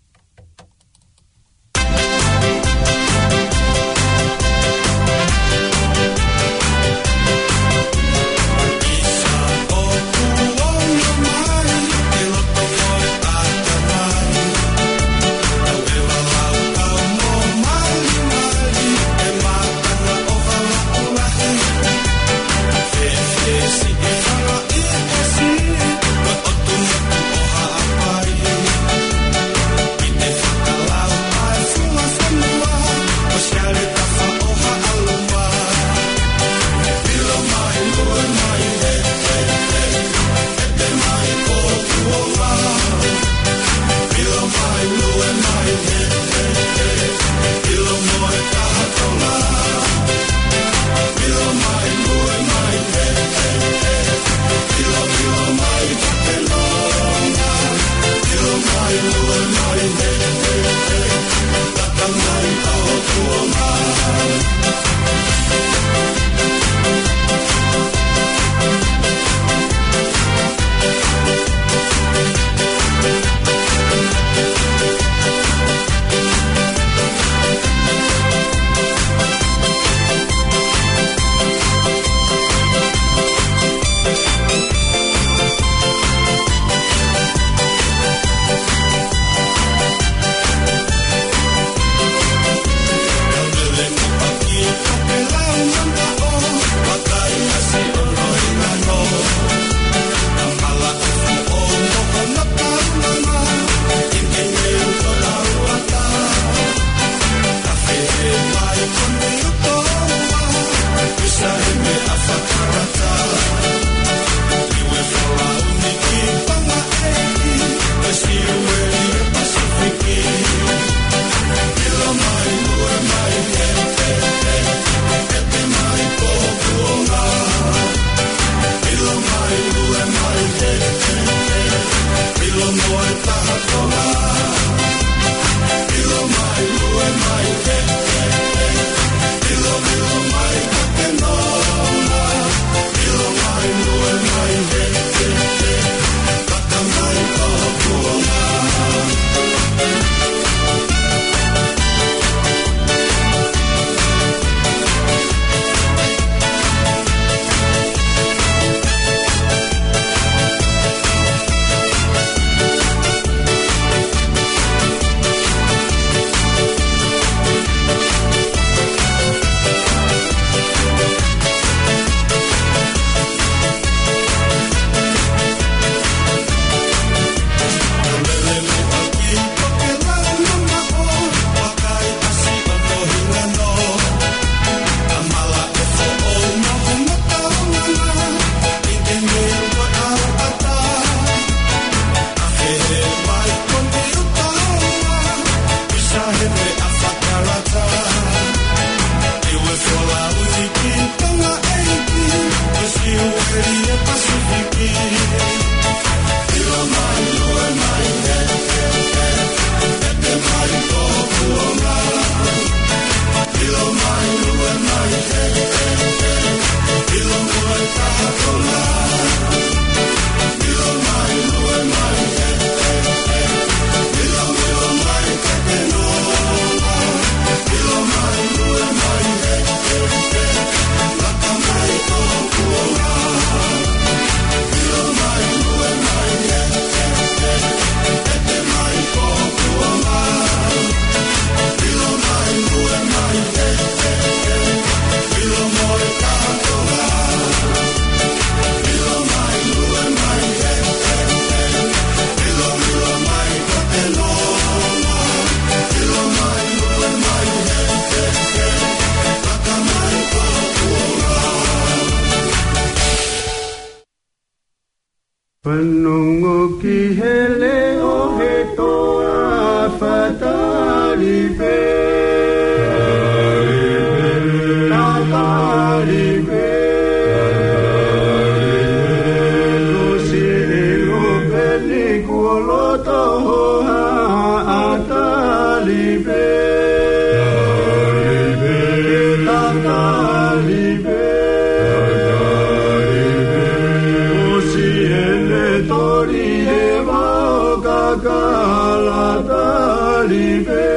[SPEAKER 3] Panungo ki hele o he toa fatali pe. kala talibe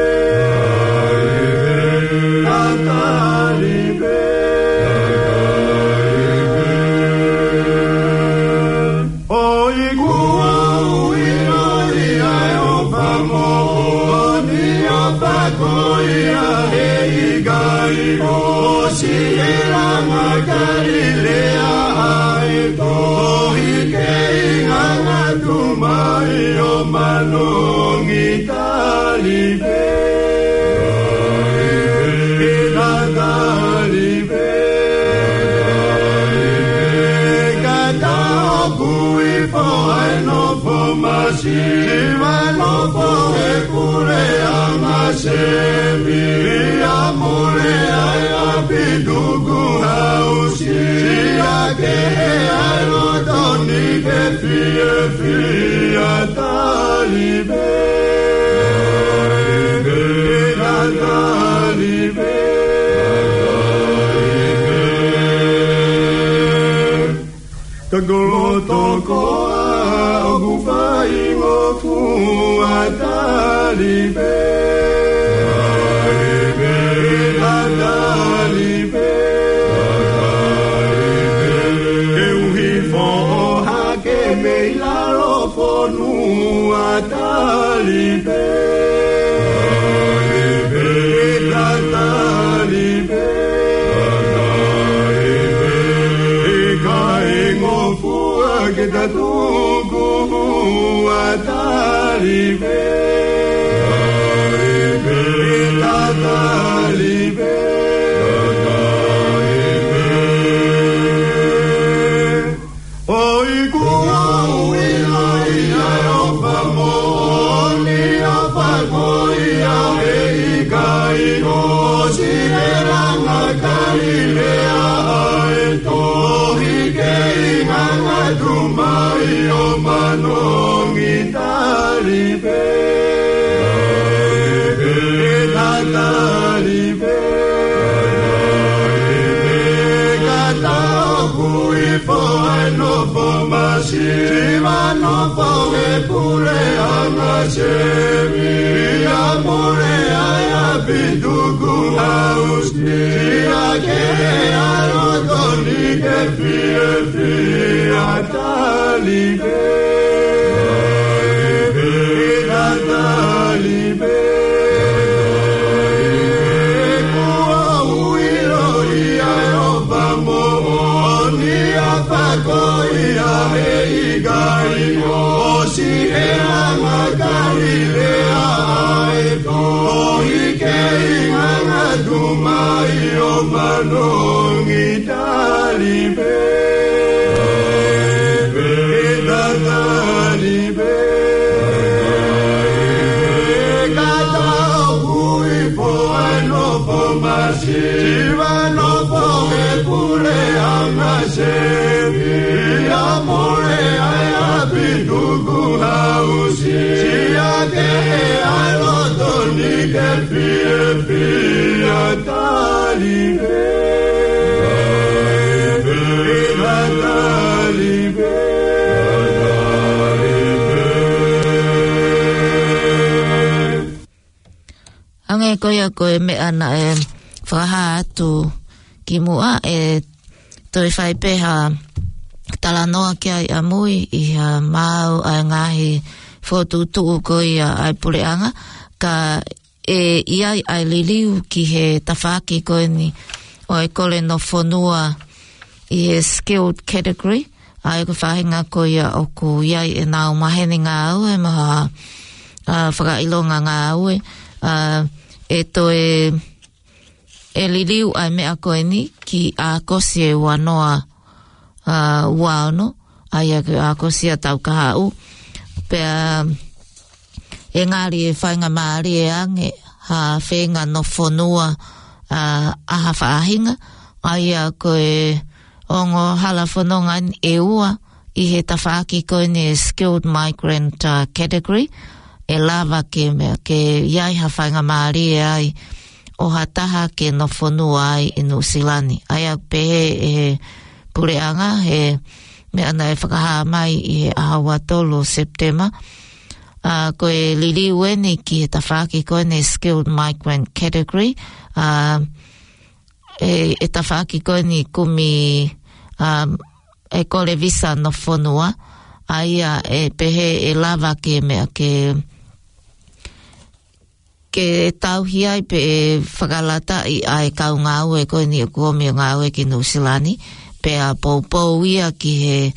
[SPEAKER 1] koe me ana whaha atu ki mua toi whai peha talanoa ki ai amui i mau ai ngahi whotutu ko i ai pureanga ka iai ai liliu ki he tawhaki koe ni o e kole no whonua i he skilled category ai ko whahinga ko i o ku iai e nao mahene ngā au e maha whakailonga ngā au e toe liliu ai mea koe ni ki a kosi e wanoa uaono ai a kosi a tau kahau pea e ngāri e whainga maari e ange ha whenga no whonua aha whaahinga ai a koe ongo hala whanonga e ua i he tawhaki koe ni skilled migrant category e lava ke mea ke iai ha whainga maari e ai o hataha ke no whonua ai i Nusilani. Ai a pehe e pureanga he me ana e whakaha mai i he ahawa tolo September koe lili weni ki he tawhaki koe ne skilled migrant category. E tawhaki koe ni kumi e kore visa no whanua. Aia e pehe e lava ke mea ke tauhi ai pe e whakalata i ai kau ngāu e koe ni e kuomi o ngāu e ki Nusilani. Pe a pou ia ki he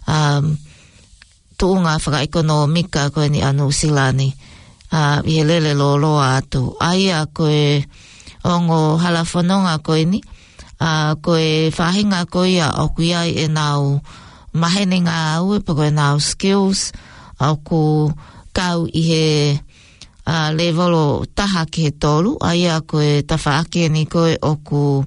[SPEAKER 1] tuunga whakaekonomika koe ni a Nusilani. I he lele loloa atu. Aia koe ongo halafononga koe ni. Koe whahinga koe a oku iai e nau mahene ngā aue pa koe nau skills. Oku kau i he level o taha ki he tolu. Aia koe tawhaake ni koe oku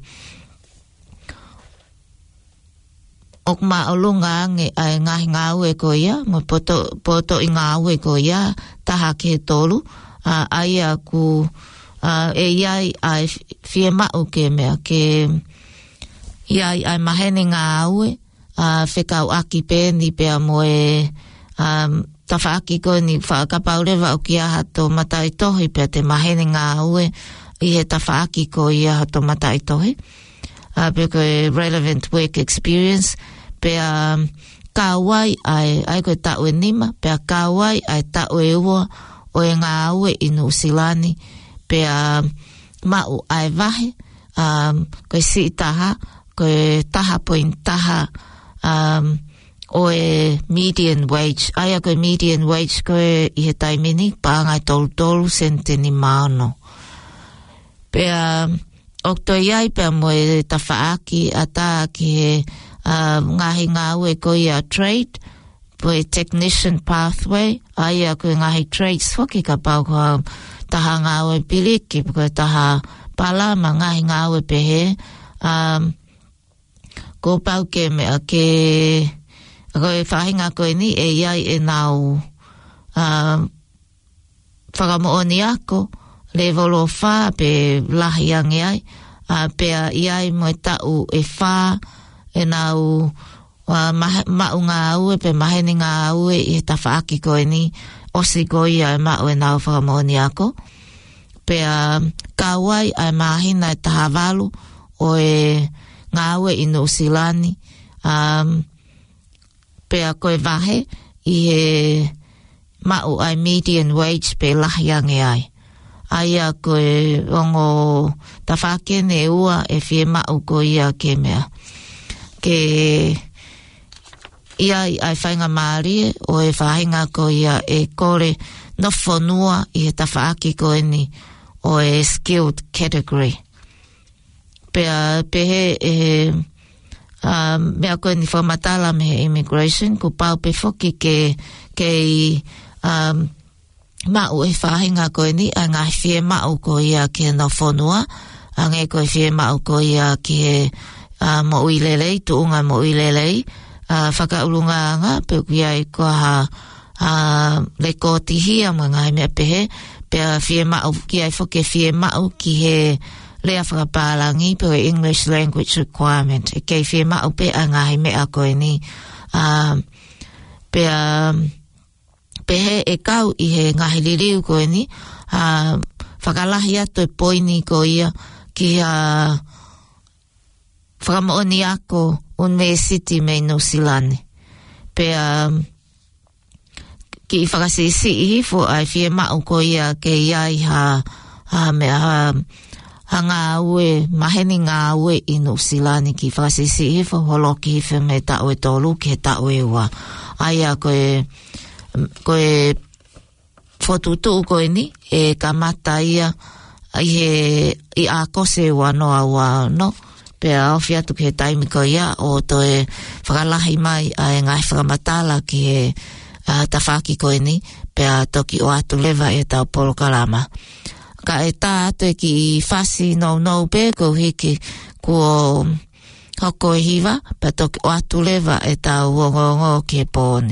[SPEAKER 1] maolunga nge ai ngahi ngā ue ko ia, mo poto i ngā ue ko ia, taha ki he tolu, aia ku e iai ai fie mau ke mea, ke iai ai mahene ngā ue, whekau aki pēni pēa mo e tawhaaki ko ni whakapaurewa o ki aha to matai tohi pēa te mahene ngā ue, i he tawhaaki ko ia to matai tohi. Pēa koe relevant work experience, pea kawai ai koe tau e nima, pea kawai ai tau e ua o e ngā ue i Nusilani, pea mau ai vahe, koe si taha, koe taha poin taha o e median wage, aia koe median wage koe i he taimini, pāngai tolu senteni maono. Pea okto iai pea mo e tawhaaki ata ki he ngahi ngā ue koe a trade, po e technician pathway, aia koe ngahi trades whaki ka pau koe taha ngā ue piliki, koe taha palama ngahi ngā ue pehe, ko pau ke mea ke koe whahinga koe ni e iai e nau whakamooni ako, level o whā pe lahi angi ai, pea iai mo e tau e whā, e nau mau ngā ue, pe maheni ngā ue i ta whaaki koe ni, osi koe ia e mau e nau whakamoni ako. Pea kawai ai mahina e taha walu o e ngā ue i Nusilani. Pea koe wahe i he mau ai median wage pe lahi ange ai. Aia koe ongo ta whaake ne ua e fie mau koe ia ke mea. Ke iai ai whainga maari o e whahinga ko ia e kore no whanua i he tawhaaki ko ni o e skilled category. Pea pehe e mea koe ni whamatala me he immigration ko pau pe whoki ke i mau e whahinga ko ni a ngai fie mau ko ia ke no whanua a ngai koe fie mau ko ia ki he mo uilelei, tuunga mo uilelei, whakaurunga anga, pe kuia i koa le kōtihia mo ngai mea pehe, pea fie mau, ki ai whoke fie mau ki he lea whakapālangi, pe English language requirement, e kei fie mau pe a ngai mea koe ni, pea pehe e kau i he ngahi liriu koe ni, whakalahi atu e poini ko ia, ki whakamooni ako University me Nusilani. Pea ki whakasisi i hifo ai fie mau ko ia ke iai mea ngā ue, maheni ngā ue i Nusilani ki whakasisi i hifo holo ki hifo me tau e tolu ki he tau e ua. Aia koe whotutu koe ni e kamata ia i a kose ua noa ua no. Pea awhi atu ki he taimi ko ia o to e whakalahi mai a e ngai whakamatala ki he tawhaki koe ni, pea toki o atu lewa e tau polo kalama. Ka e tā atu e ki whasi nou pe ko hiki ko hoko e hiwa, pea toki o atu lewa e tau wongongo ki he pōne.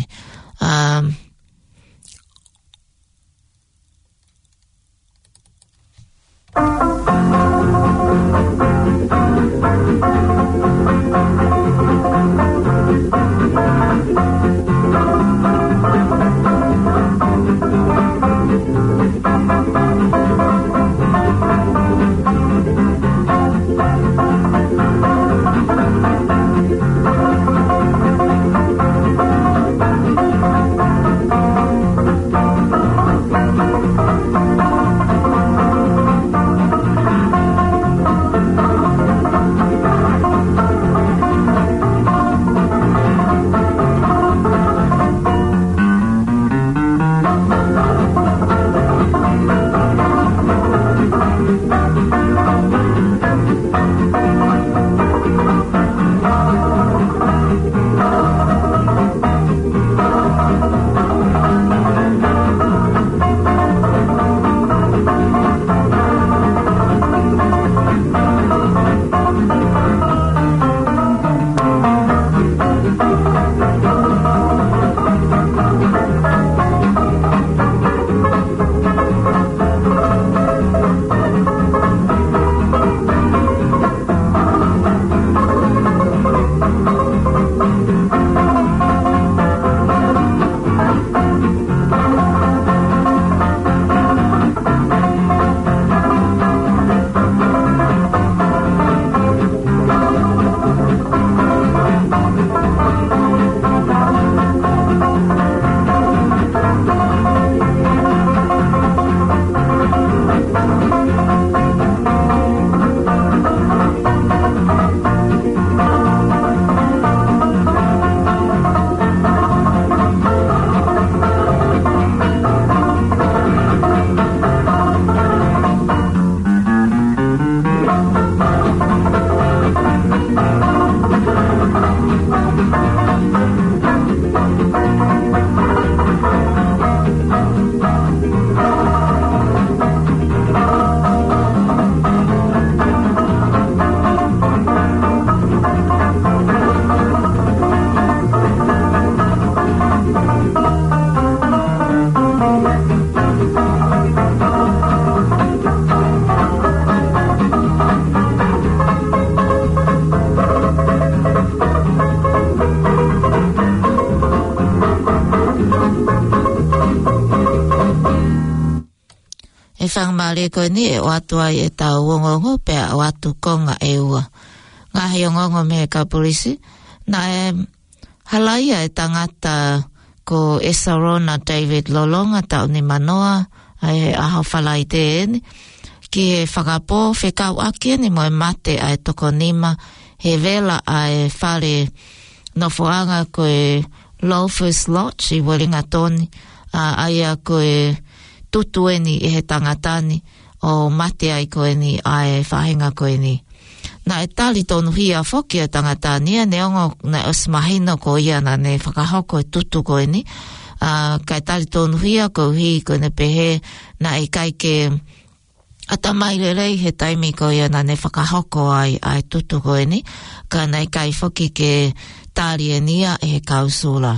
[SPEAKER 1] whangmare koe ni e o atua e tau wongongo pe o atu konga e ua. Ngā hei ongongo me ka polisi, na e halaia e tangata ko Esarona David Lolonga tau ni manoa, ai aho whalai te eni, ki he whakapō whekau ake ni mo e mate ai toko nima, he vela ai whare nofoanga ko e Loafers Lodge i Wellingtoni, ai a ko e tutu eni e he tangatani, o mate ai ko eni ai whahenga ko eni. Na e tali tonu hia whoki a tangatania, ne ongo na osmahino ko ia na ne whakahoko e tutu ko eni, kai tali tonu hia ko hi ko ne pehe na e kai ke atamaire rei he taimi ko ia na ne whakahoko ai tutu ko eni, ka na e kai whoki ke tari enia e he kausula.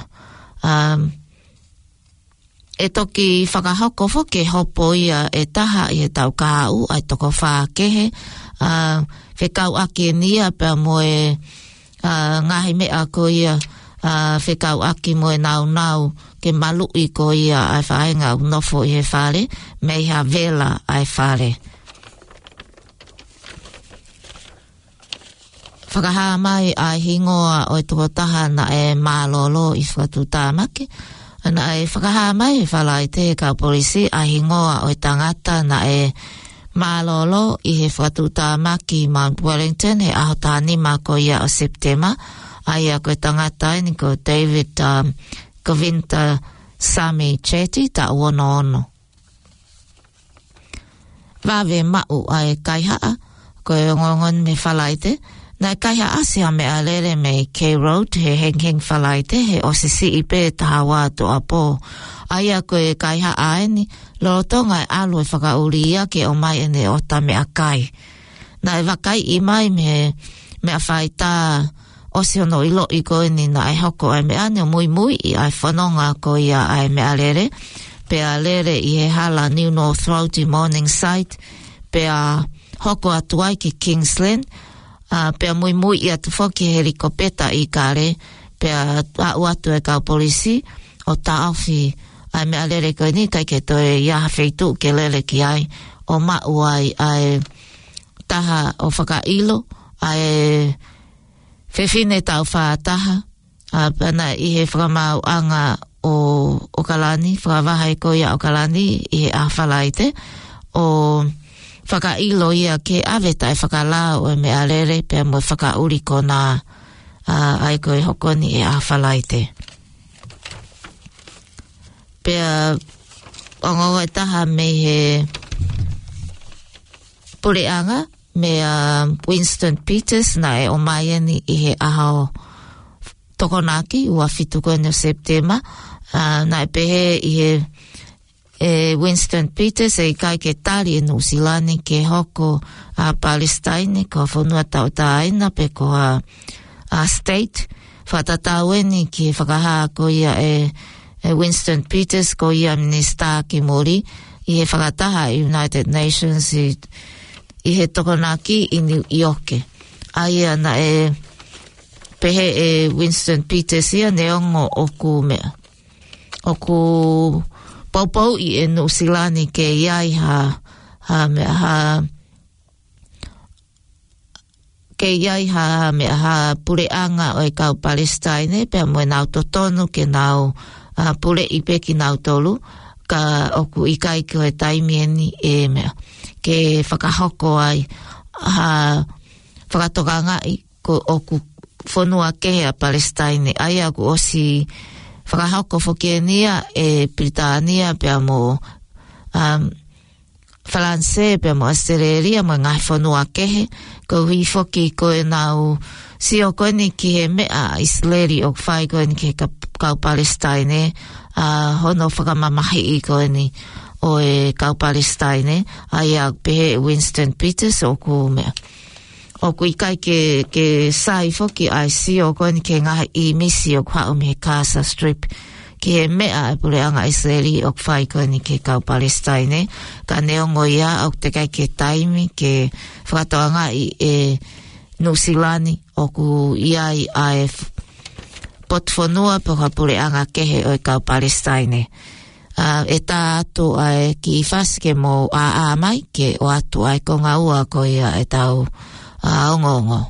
[SPEAKER 1] E toki whakahoko whoki hopo ia e taha i e tau kāu ai toko whākehe, whekau aki nia pia moe ngahi mea ko ia whekau aki moe nau ke malui ko ia ai whaenga unofo i he whare mei ha vela ai whare. Whakahaa mai ai hingoa o toko taha na e mālolo i whakatu tāmake. Na e whakahaa mai e whalai te ka polisi ai hingoa o tangata na e mālolo i he whatuta maki Mount Wellington he aho tānima ko ia o September ai a koe tangata ni ko David Govinda Sami Chetty ta ono. Wawe mau ai kaihaa koe ngongon me whalaite na kaihaa sia me alere me K-Road he heng whalaite he osisi i pe taha wātu apo ai a koe kaihaa aeni Lorotonga e alu e whakauri ia ke o mai ene o ta mea kai. Na e wakai i mai me a whaita o se ono ilo i koe ni na e hoko ai mea ne o mui i ai whanonga ko ia ai mea lere. Pe a lere i he hala New North Road i Morningside. Pe a hoko atu ai ki Kingsland. Pe a mui i atu whoki helikopeta i kare. Pe a atu e kau polisi o ta awhi ai mea lere koe ni kai ke toe iaha wheitu ke lele ki ai o mau ai taha o whakailo ai whewhine tau whaataha pana i he whakamau anga o Kalani whakawahai ko ia o Kalani i he awhalaite o whakailo ia ke aweta e whakalao e mea lere pia mo whakauri ko nā ai koe hokoni e awhalaite. Pea ongo e taha me he pureanga me Winston Peters na e o maieni i he aho tokonaki ua fitu koe no September na e pehe i he Winston Peters e kai ke tali e Nusilani ke hoko a Palestine ko whanua tau taina pe ko a state whatataueni ki whakahaa ko ia Winston Peters ko ia minister ki mori i he whakataha United Nations i he tokonaki i New York. Aia na e pehe e Winston Peters ia ne ongo oku mea. Oku paupau i e Nusilani ke iai ke iai mea ha pureanga o e kau Palestine pea moe nau totonu ke nau pule i peki nau tolu ka oku ikai ko e taimieni e mea ke whakahoko ai whakatokanga i ko oku whanua kehe a Palestine ai aku osi whakahoko whokenia e Britania pia mo Falanse pia mo Australia mo ngai whanua kehe ko hui whoki ko e nau si o koe ni ki he mea Israeli o whai koe ni ki he kau Palestine hono whakamamahi i koe ni o e kau Palestine ai a pehe Winston Peters o ku mea o ku ikai ke sai whoki ai si o koe ni ke ngaha i misi o kwa he Gaza Strip ki he mea e pureanga Israeli o whai koe ni ke kau Palestine ka neongo ia au te kai ke taimi ke whakatoanga i e Nusilani o ku iai AF potfonua po ka pureanga kehe o e kau Palestine e tā atu ai ki whaske mō a mai ke o atu ai ko ngā ua ko ia e tau ongo.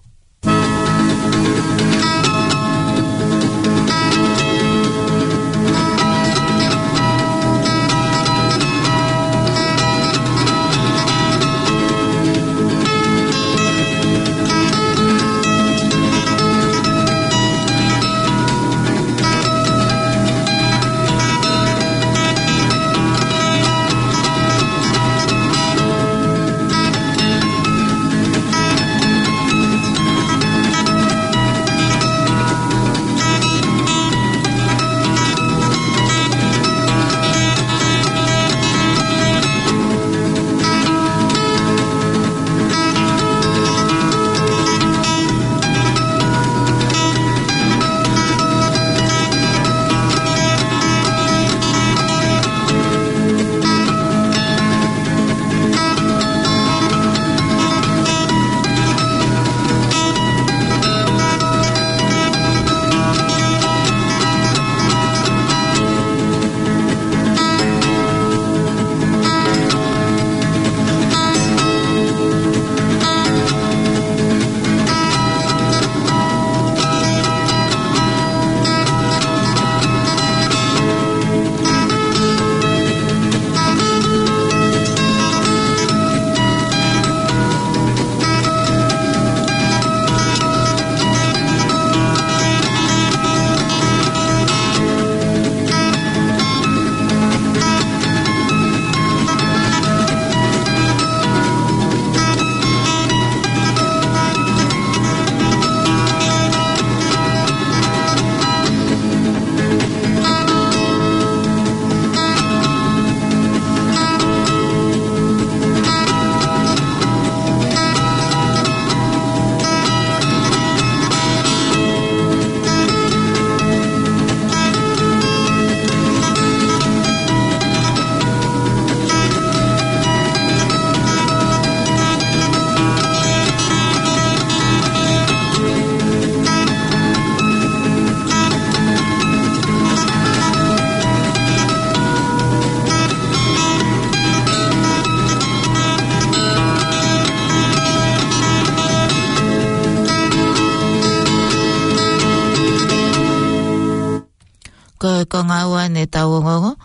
[SPEAKER 1] Ko ngā ua ne tau ngongo,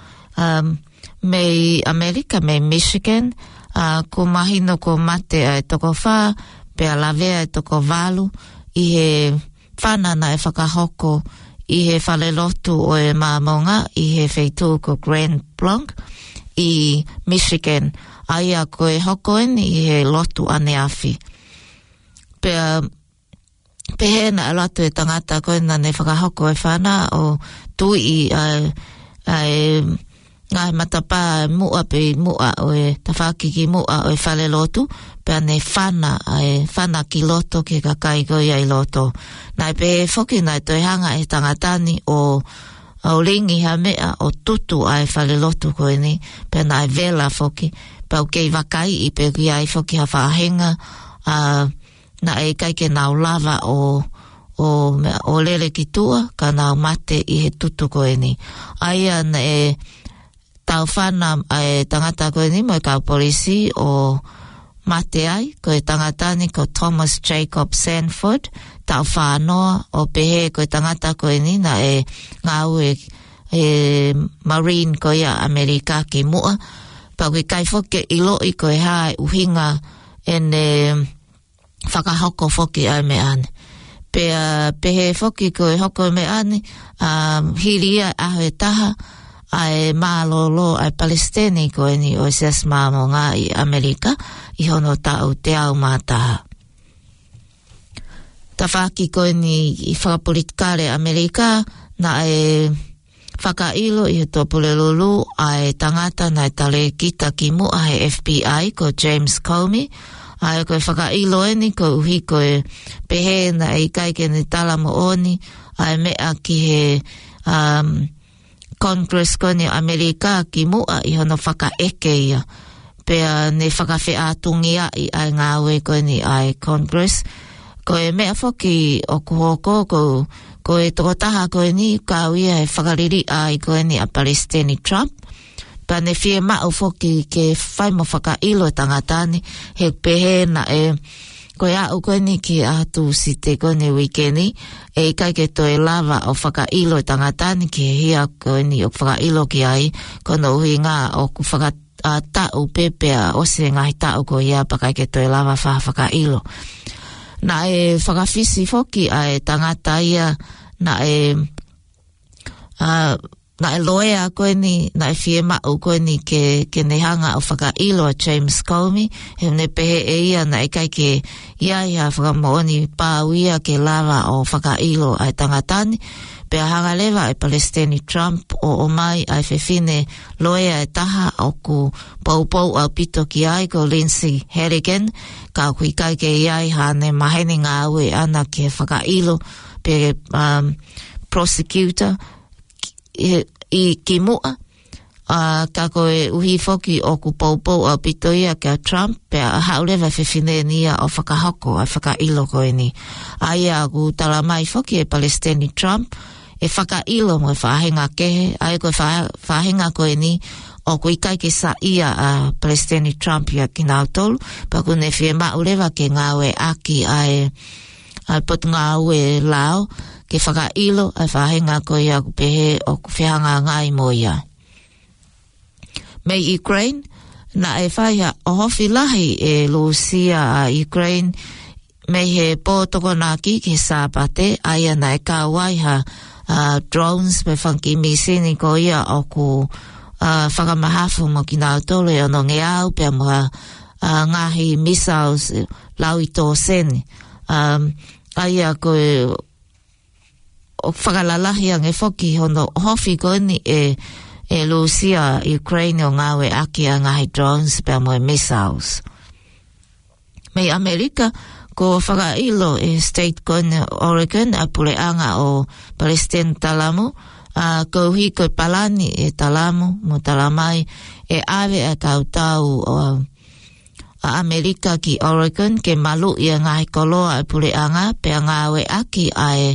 [SPEAKER 1] mei Amerika, mei Michigan, ko mahino ko mate ai toko whā, pea lawea ai toko walu, i he whanana e whakahoko, i he whalelotu o e māmonga, i he wheitu ko Grand Blanc, i Michigan, aia ko e hokoen, i he lotu ane awhi. Pea pehena alatu e tangata koe na ne whakahoko e whana o tui ai ngai matapa mua pe mua o e tawhakiki mua o e whale lotu pea ne whana ki loto ke kakai koe ai loto. Nai pe whoki nai toi hanga e tangatani o ringi ha mea o tutu ai whale lotu koe ni pea nai vela whoki pea kei wakai i pe ki ai whoki ha whahenga na e kaike nau lava o lele ki tua, ka nau mate i he tutu koe ni. Aia na e tau whana e tangata koe ni, mo e kau polisi o mate ai, koe tangata ni ko Thomas Jacob Sanford, tau whanoa o pehe koe tangata koe ni, na e ngau e Marine koe a Amerika ki mua, pa koe kai whoke ilo i koe hae uhinga ene whakahoko whoki ai me ane. Pea pehe whoki koe hoko me ane, hiria ahe taha, ai mālolo ai Palestini koe ni o ses māmonga i Amerika, i hono tau te au mātaha. Ta whaki koe ni i whakapolitikare Amerika, na e whakailo i he topule lulu, ai tangata na tale kita ki mua he FBI ko James Comey, ai koe whakailo eni ko uhi koe pehe na i kaike ni tala mo oni ai mea ki he Congress ko ni Amerika ki mua i hono whakaeke ia pea ne whakawheatungia i ai ngāwe ko ni ai Congress koe mea whoki o kuhoko ko ko e toko taha ko e ni ka uia e whakariri ai ko e ni a Palestini Trump. Pa ne fie mao foki ke whai mo whakailo tangatani he pehe na e ko ia u ko e ni ki atu si te ko ni wikeni e kai ke to e lava o whakailo tangatani ki hia ko e ni o whakailo ki ai kono uhi ngā o ku tau pepea o se ngai tau ko ia pa kai ke to e lava whakailo. Na e whakawhisi foki a e tangata ia na e loea koe ni, na e fie mau koe ni ke nehanga o whakailo a James Comey, he ne pehe e ia na e kai ke ia whakamooni pāu ia ke lava o whakailo a tangatani, pea hanga lewa e Palestini Trump o mai a whewhine loea e taha o ku poupou au pito ki ai ko Lindsay Harrigan, ka kui kai ke iai hane mahene ngā ue ana ke whakailo pe prosecutor i ki mua ka koe uhi foki o ku poupou au pito ia ka Trump pe a haulewa whewhine nia o whakahoko a whakailo koe ni aia ku talamai foki e Palestini Trump e whakailo mo e whahenga kehe ai koe whahenga koe ni o kui kai ke sa ia a Palestini Trump ia ki nāu tolu pa kune fie maulewa ke ngāwe aki ai pot ngāwe lao ke whakailo ai whahenga koe ia ku pehe o ku whihanga ngai mo ia. Mei Ukraine, na e whaia o hofi lahi e Lucia a Ukraine mei he pōtoko nāki ke sāpate aia na e kāwai ha drones me whanki misini ko ia o ku whakamahafu mo ki nāu tolu e ono nge au pia mua ngahi missiles lau i tō seni. Aia koe o whakalalahi ange whoki hono hofi koe ni e Lucia, Ukraine o ngawe aki a ngahi drones pia mua missiles. Mei Amerika, ko whakailo e state koe Oregon a pureanga o Palestine talamu, ko hui koe palani e talamu, mo talamai e awe a tautau a Amerika ki Oregon ke malu i a ngahi koloa e pureanga pia ngawe aki a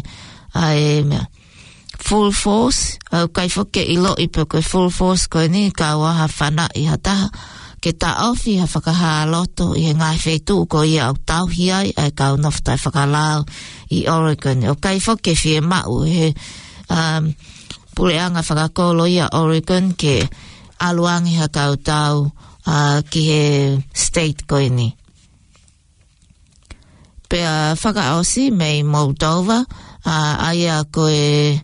[SPEAKER 1] full force, kai whoke ilo i pe koe full force koe ni ka waha whana i hataha ke ta ofi ha whakaha loto i he ngai whetu ko ia au tauhi ai ai ka unoftai whakalao i Oregon. O kai whoke fie mau he pureanga whakakolo i a Oregon ke aluangi ha kau tau ki he state koe ni. Pea whakaosi mei Moldova aia koe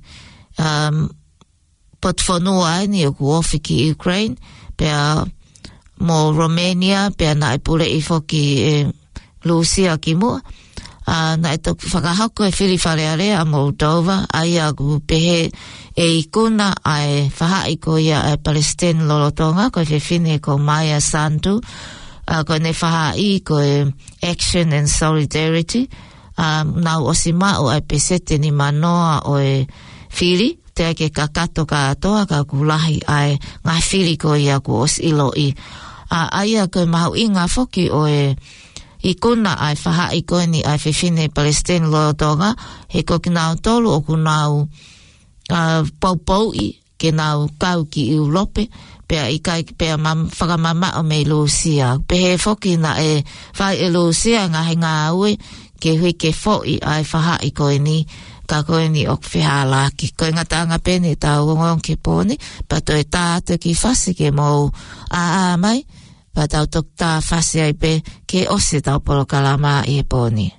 [SPEAKER 1] potwhanua ai ni o ku ofi ki Ukraine, pea mo Romania, pea na e pule i whoki Lucia ki mua, na e tok whakahako e whiriwharearea Moldova, aia ku pehe e ikuna ai whahai ko ia e Palestine lolotonga, ko e whine ko Maya Sandu, ko ne whahai ko e Action and Solidarity, nau osi mao ai pesete ni manoa o e whiri, te ke kakato ka atoa ka kulahi ai ngai whiri ko ia ku os ilo i. Aia koe mahu inga whoki o e ikuna ai whahai koe ni ai whiwhine Palestine lolotonga, he ko ki nau tolu o ku nau paupau i ke nau kau ki Europe, pea i kai pea whakamama o me Lucia. Pehe whoki na e whai e Lucia ngahi ngā ue, ke hui ke fōi ai whahai koe ni, ka koe ni o whihalaki. Koe ngatanga pene tau ngong ke pōne, pa toi tātu ki whasi ke mou a mai, pa tau tok tā whasi ai pe ke ose tau polo kalama i e pōne.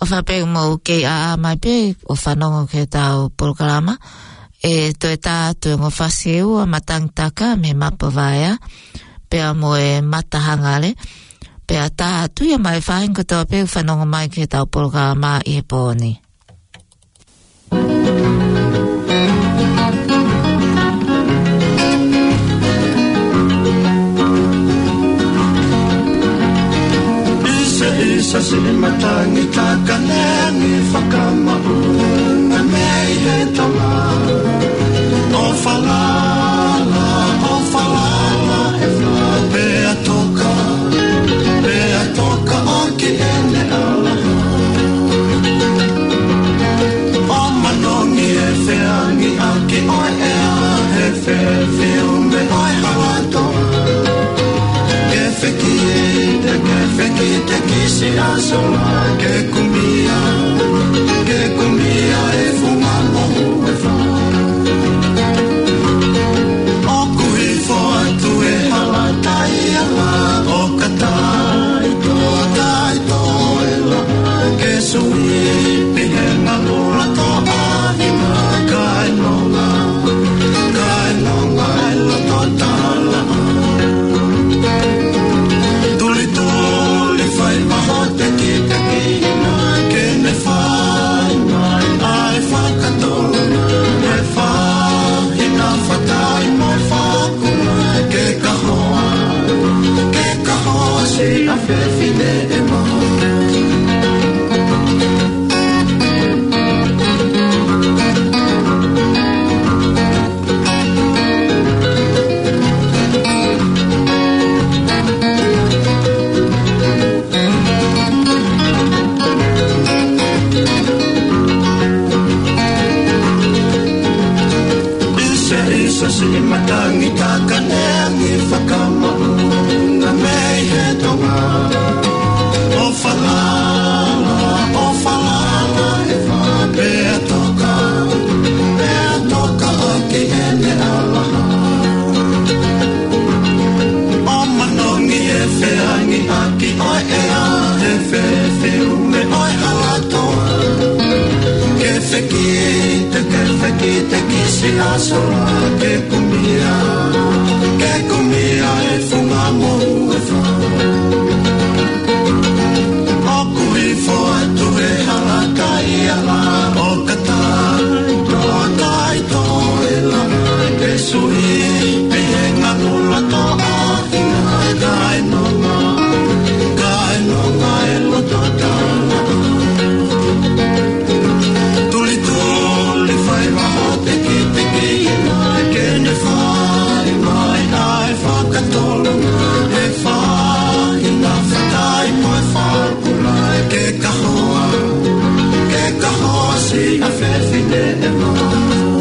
[SPEAKER 1] whape mo ke a mai pe o whanongo ke tau programa e to e tātu ngō whasiu a matangtaka me mapawaya pe a mo e matahangare pe a tātu ia mai whaingo tō pe whanongo mai ke tau programa i pōni.
[SPEAKER 2] Isa si matangi takanengi whakamahunga mei he tama o whalala he wha pea toka o ki ene alaha o manongi e whiangi a ki oi ea he whiumbe oi hawatoa Fekite kisi asola ke kumia e fumamo e fa o kui fo atu e halatai ala o katai to ela ke sui pihenga lula to ahima kai nonga ela to tala fai mahote ki te kina ke ne fai mai ai whakatona e whahina whatai mai whakuna ke kahoa si a whewhine e maho Si matangi takanengi whakamahunga mei he tonga o whalala he wha pea toka o ki ene alaha o manongi e whiangi a ki oi ea he whiume oi halatoa ke whekite kisi asoa ke kumia e fumamo e wha o kui fo atu e halakai ala o katai to ela ke sui pihenga nula to ahina kai nonga e loto tala tuli fai mahote ki te kina ke ne fai mai ai whakatolunga e whahina whatai mai whakula ke kahoa si a whewhine e maho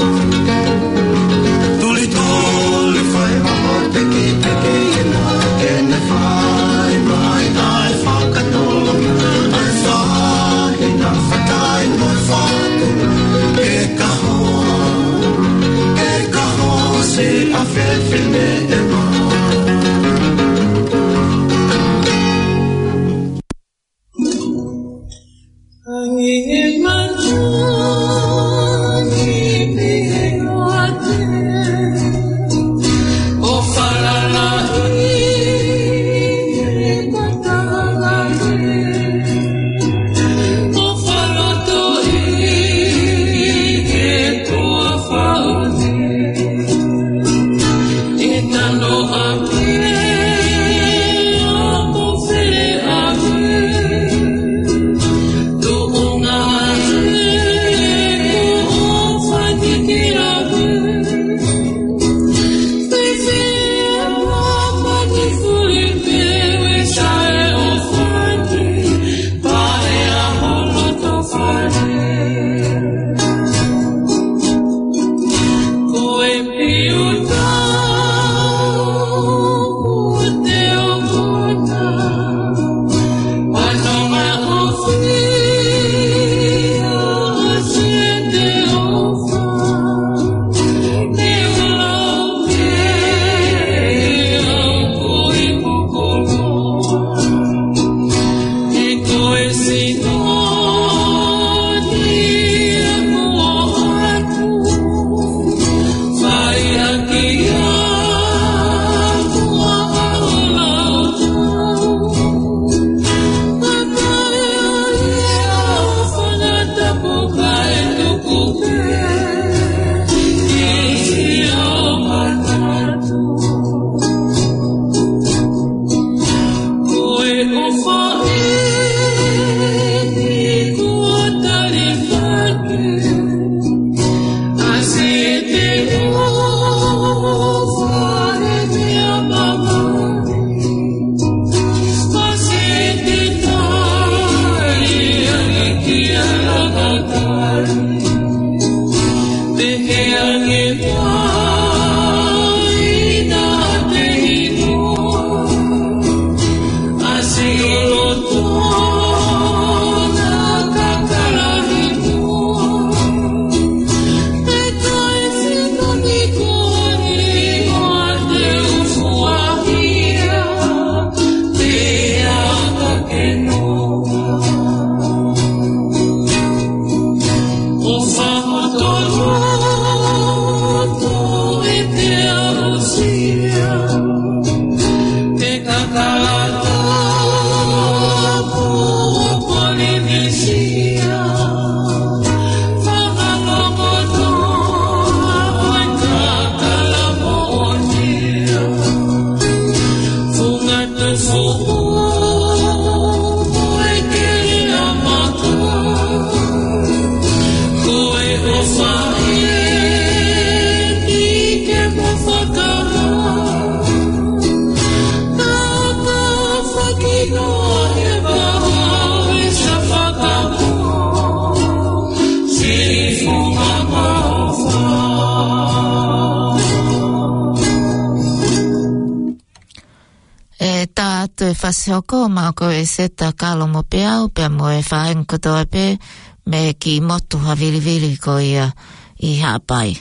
[SPEAKER 2] tuli fai mahote ki te kina ke ne fai mai ai whakatolunga e whahina whatai mai whakula ke kahoa si a whewhine e maho
[SPEAKER 4] Senhor.
[SPEAKER 1] Fasihoko mako e seta kalo mo peau pe mo e whaen kotoa pe me ki motu havili ko ia I hapai.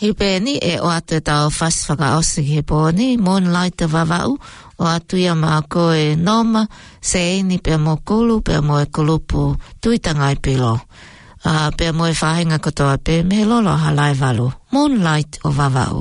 [SPEAKER 1] Hipeni e o atu tau fas whakaosi he pōni, Moonlight Vavau, o atu ia maa koe noma, se eini pia mo kulu, pia mo e kulupu, tuitanga i pilo. Pia mo e whahinga kotoa pe me lolo halai valu, Moonlight o Vavau.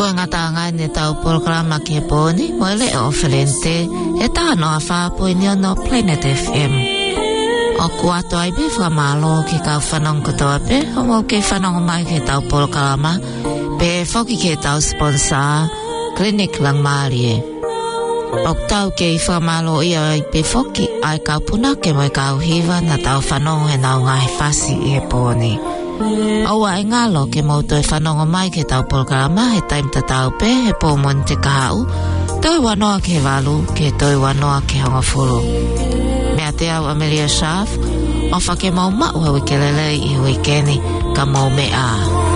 [SPEAKER 1] Ko ngata ngai ne tau programa ke poni mo le oferente e ta no afa po ni no Planet FM. O kuato ai be fra malo ke ka fanong ko to pe o mo ke fanong mai ke tau programa pe foki ke tau sponsor clinic lang malie. O tau ke fra malo ia ai pe foki ai ka puna ke mo ka hiva na tau fanong e na ngai fasi e poni. Awa e ngalo ke mauto e whanonga mai ke tau programa he taim ta tau pe he pōmon te kahau toi wanoa ke walu ke toi wanoa ke honga furu. Mea te au Amelia Schaaf o whake mau mau hawi ke lelei I hui keni ka mau mea.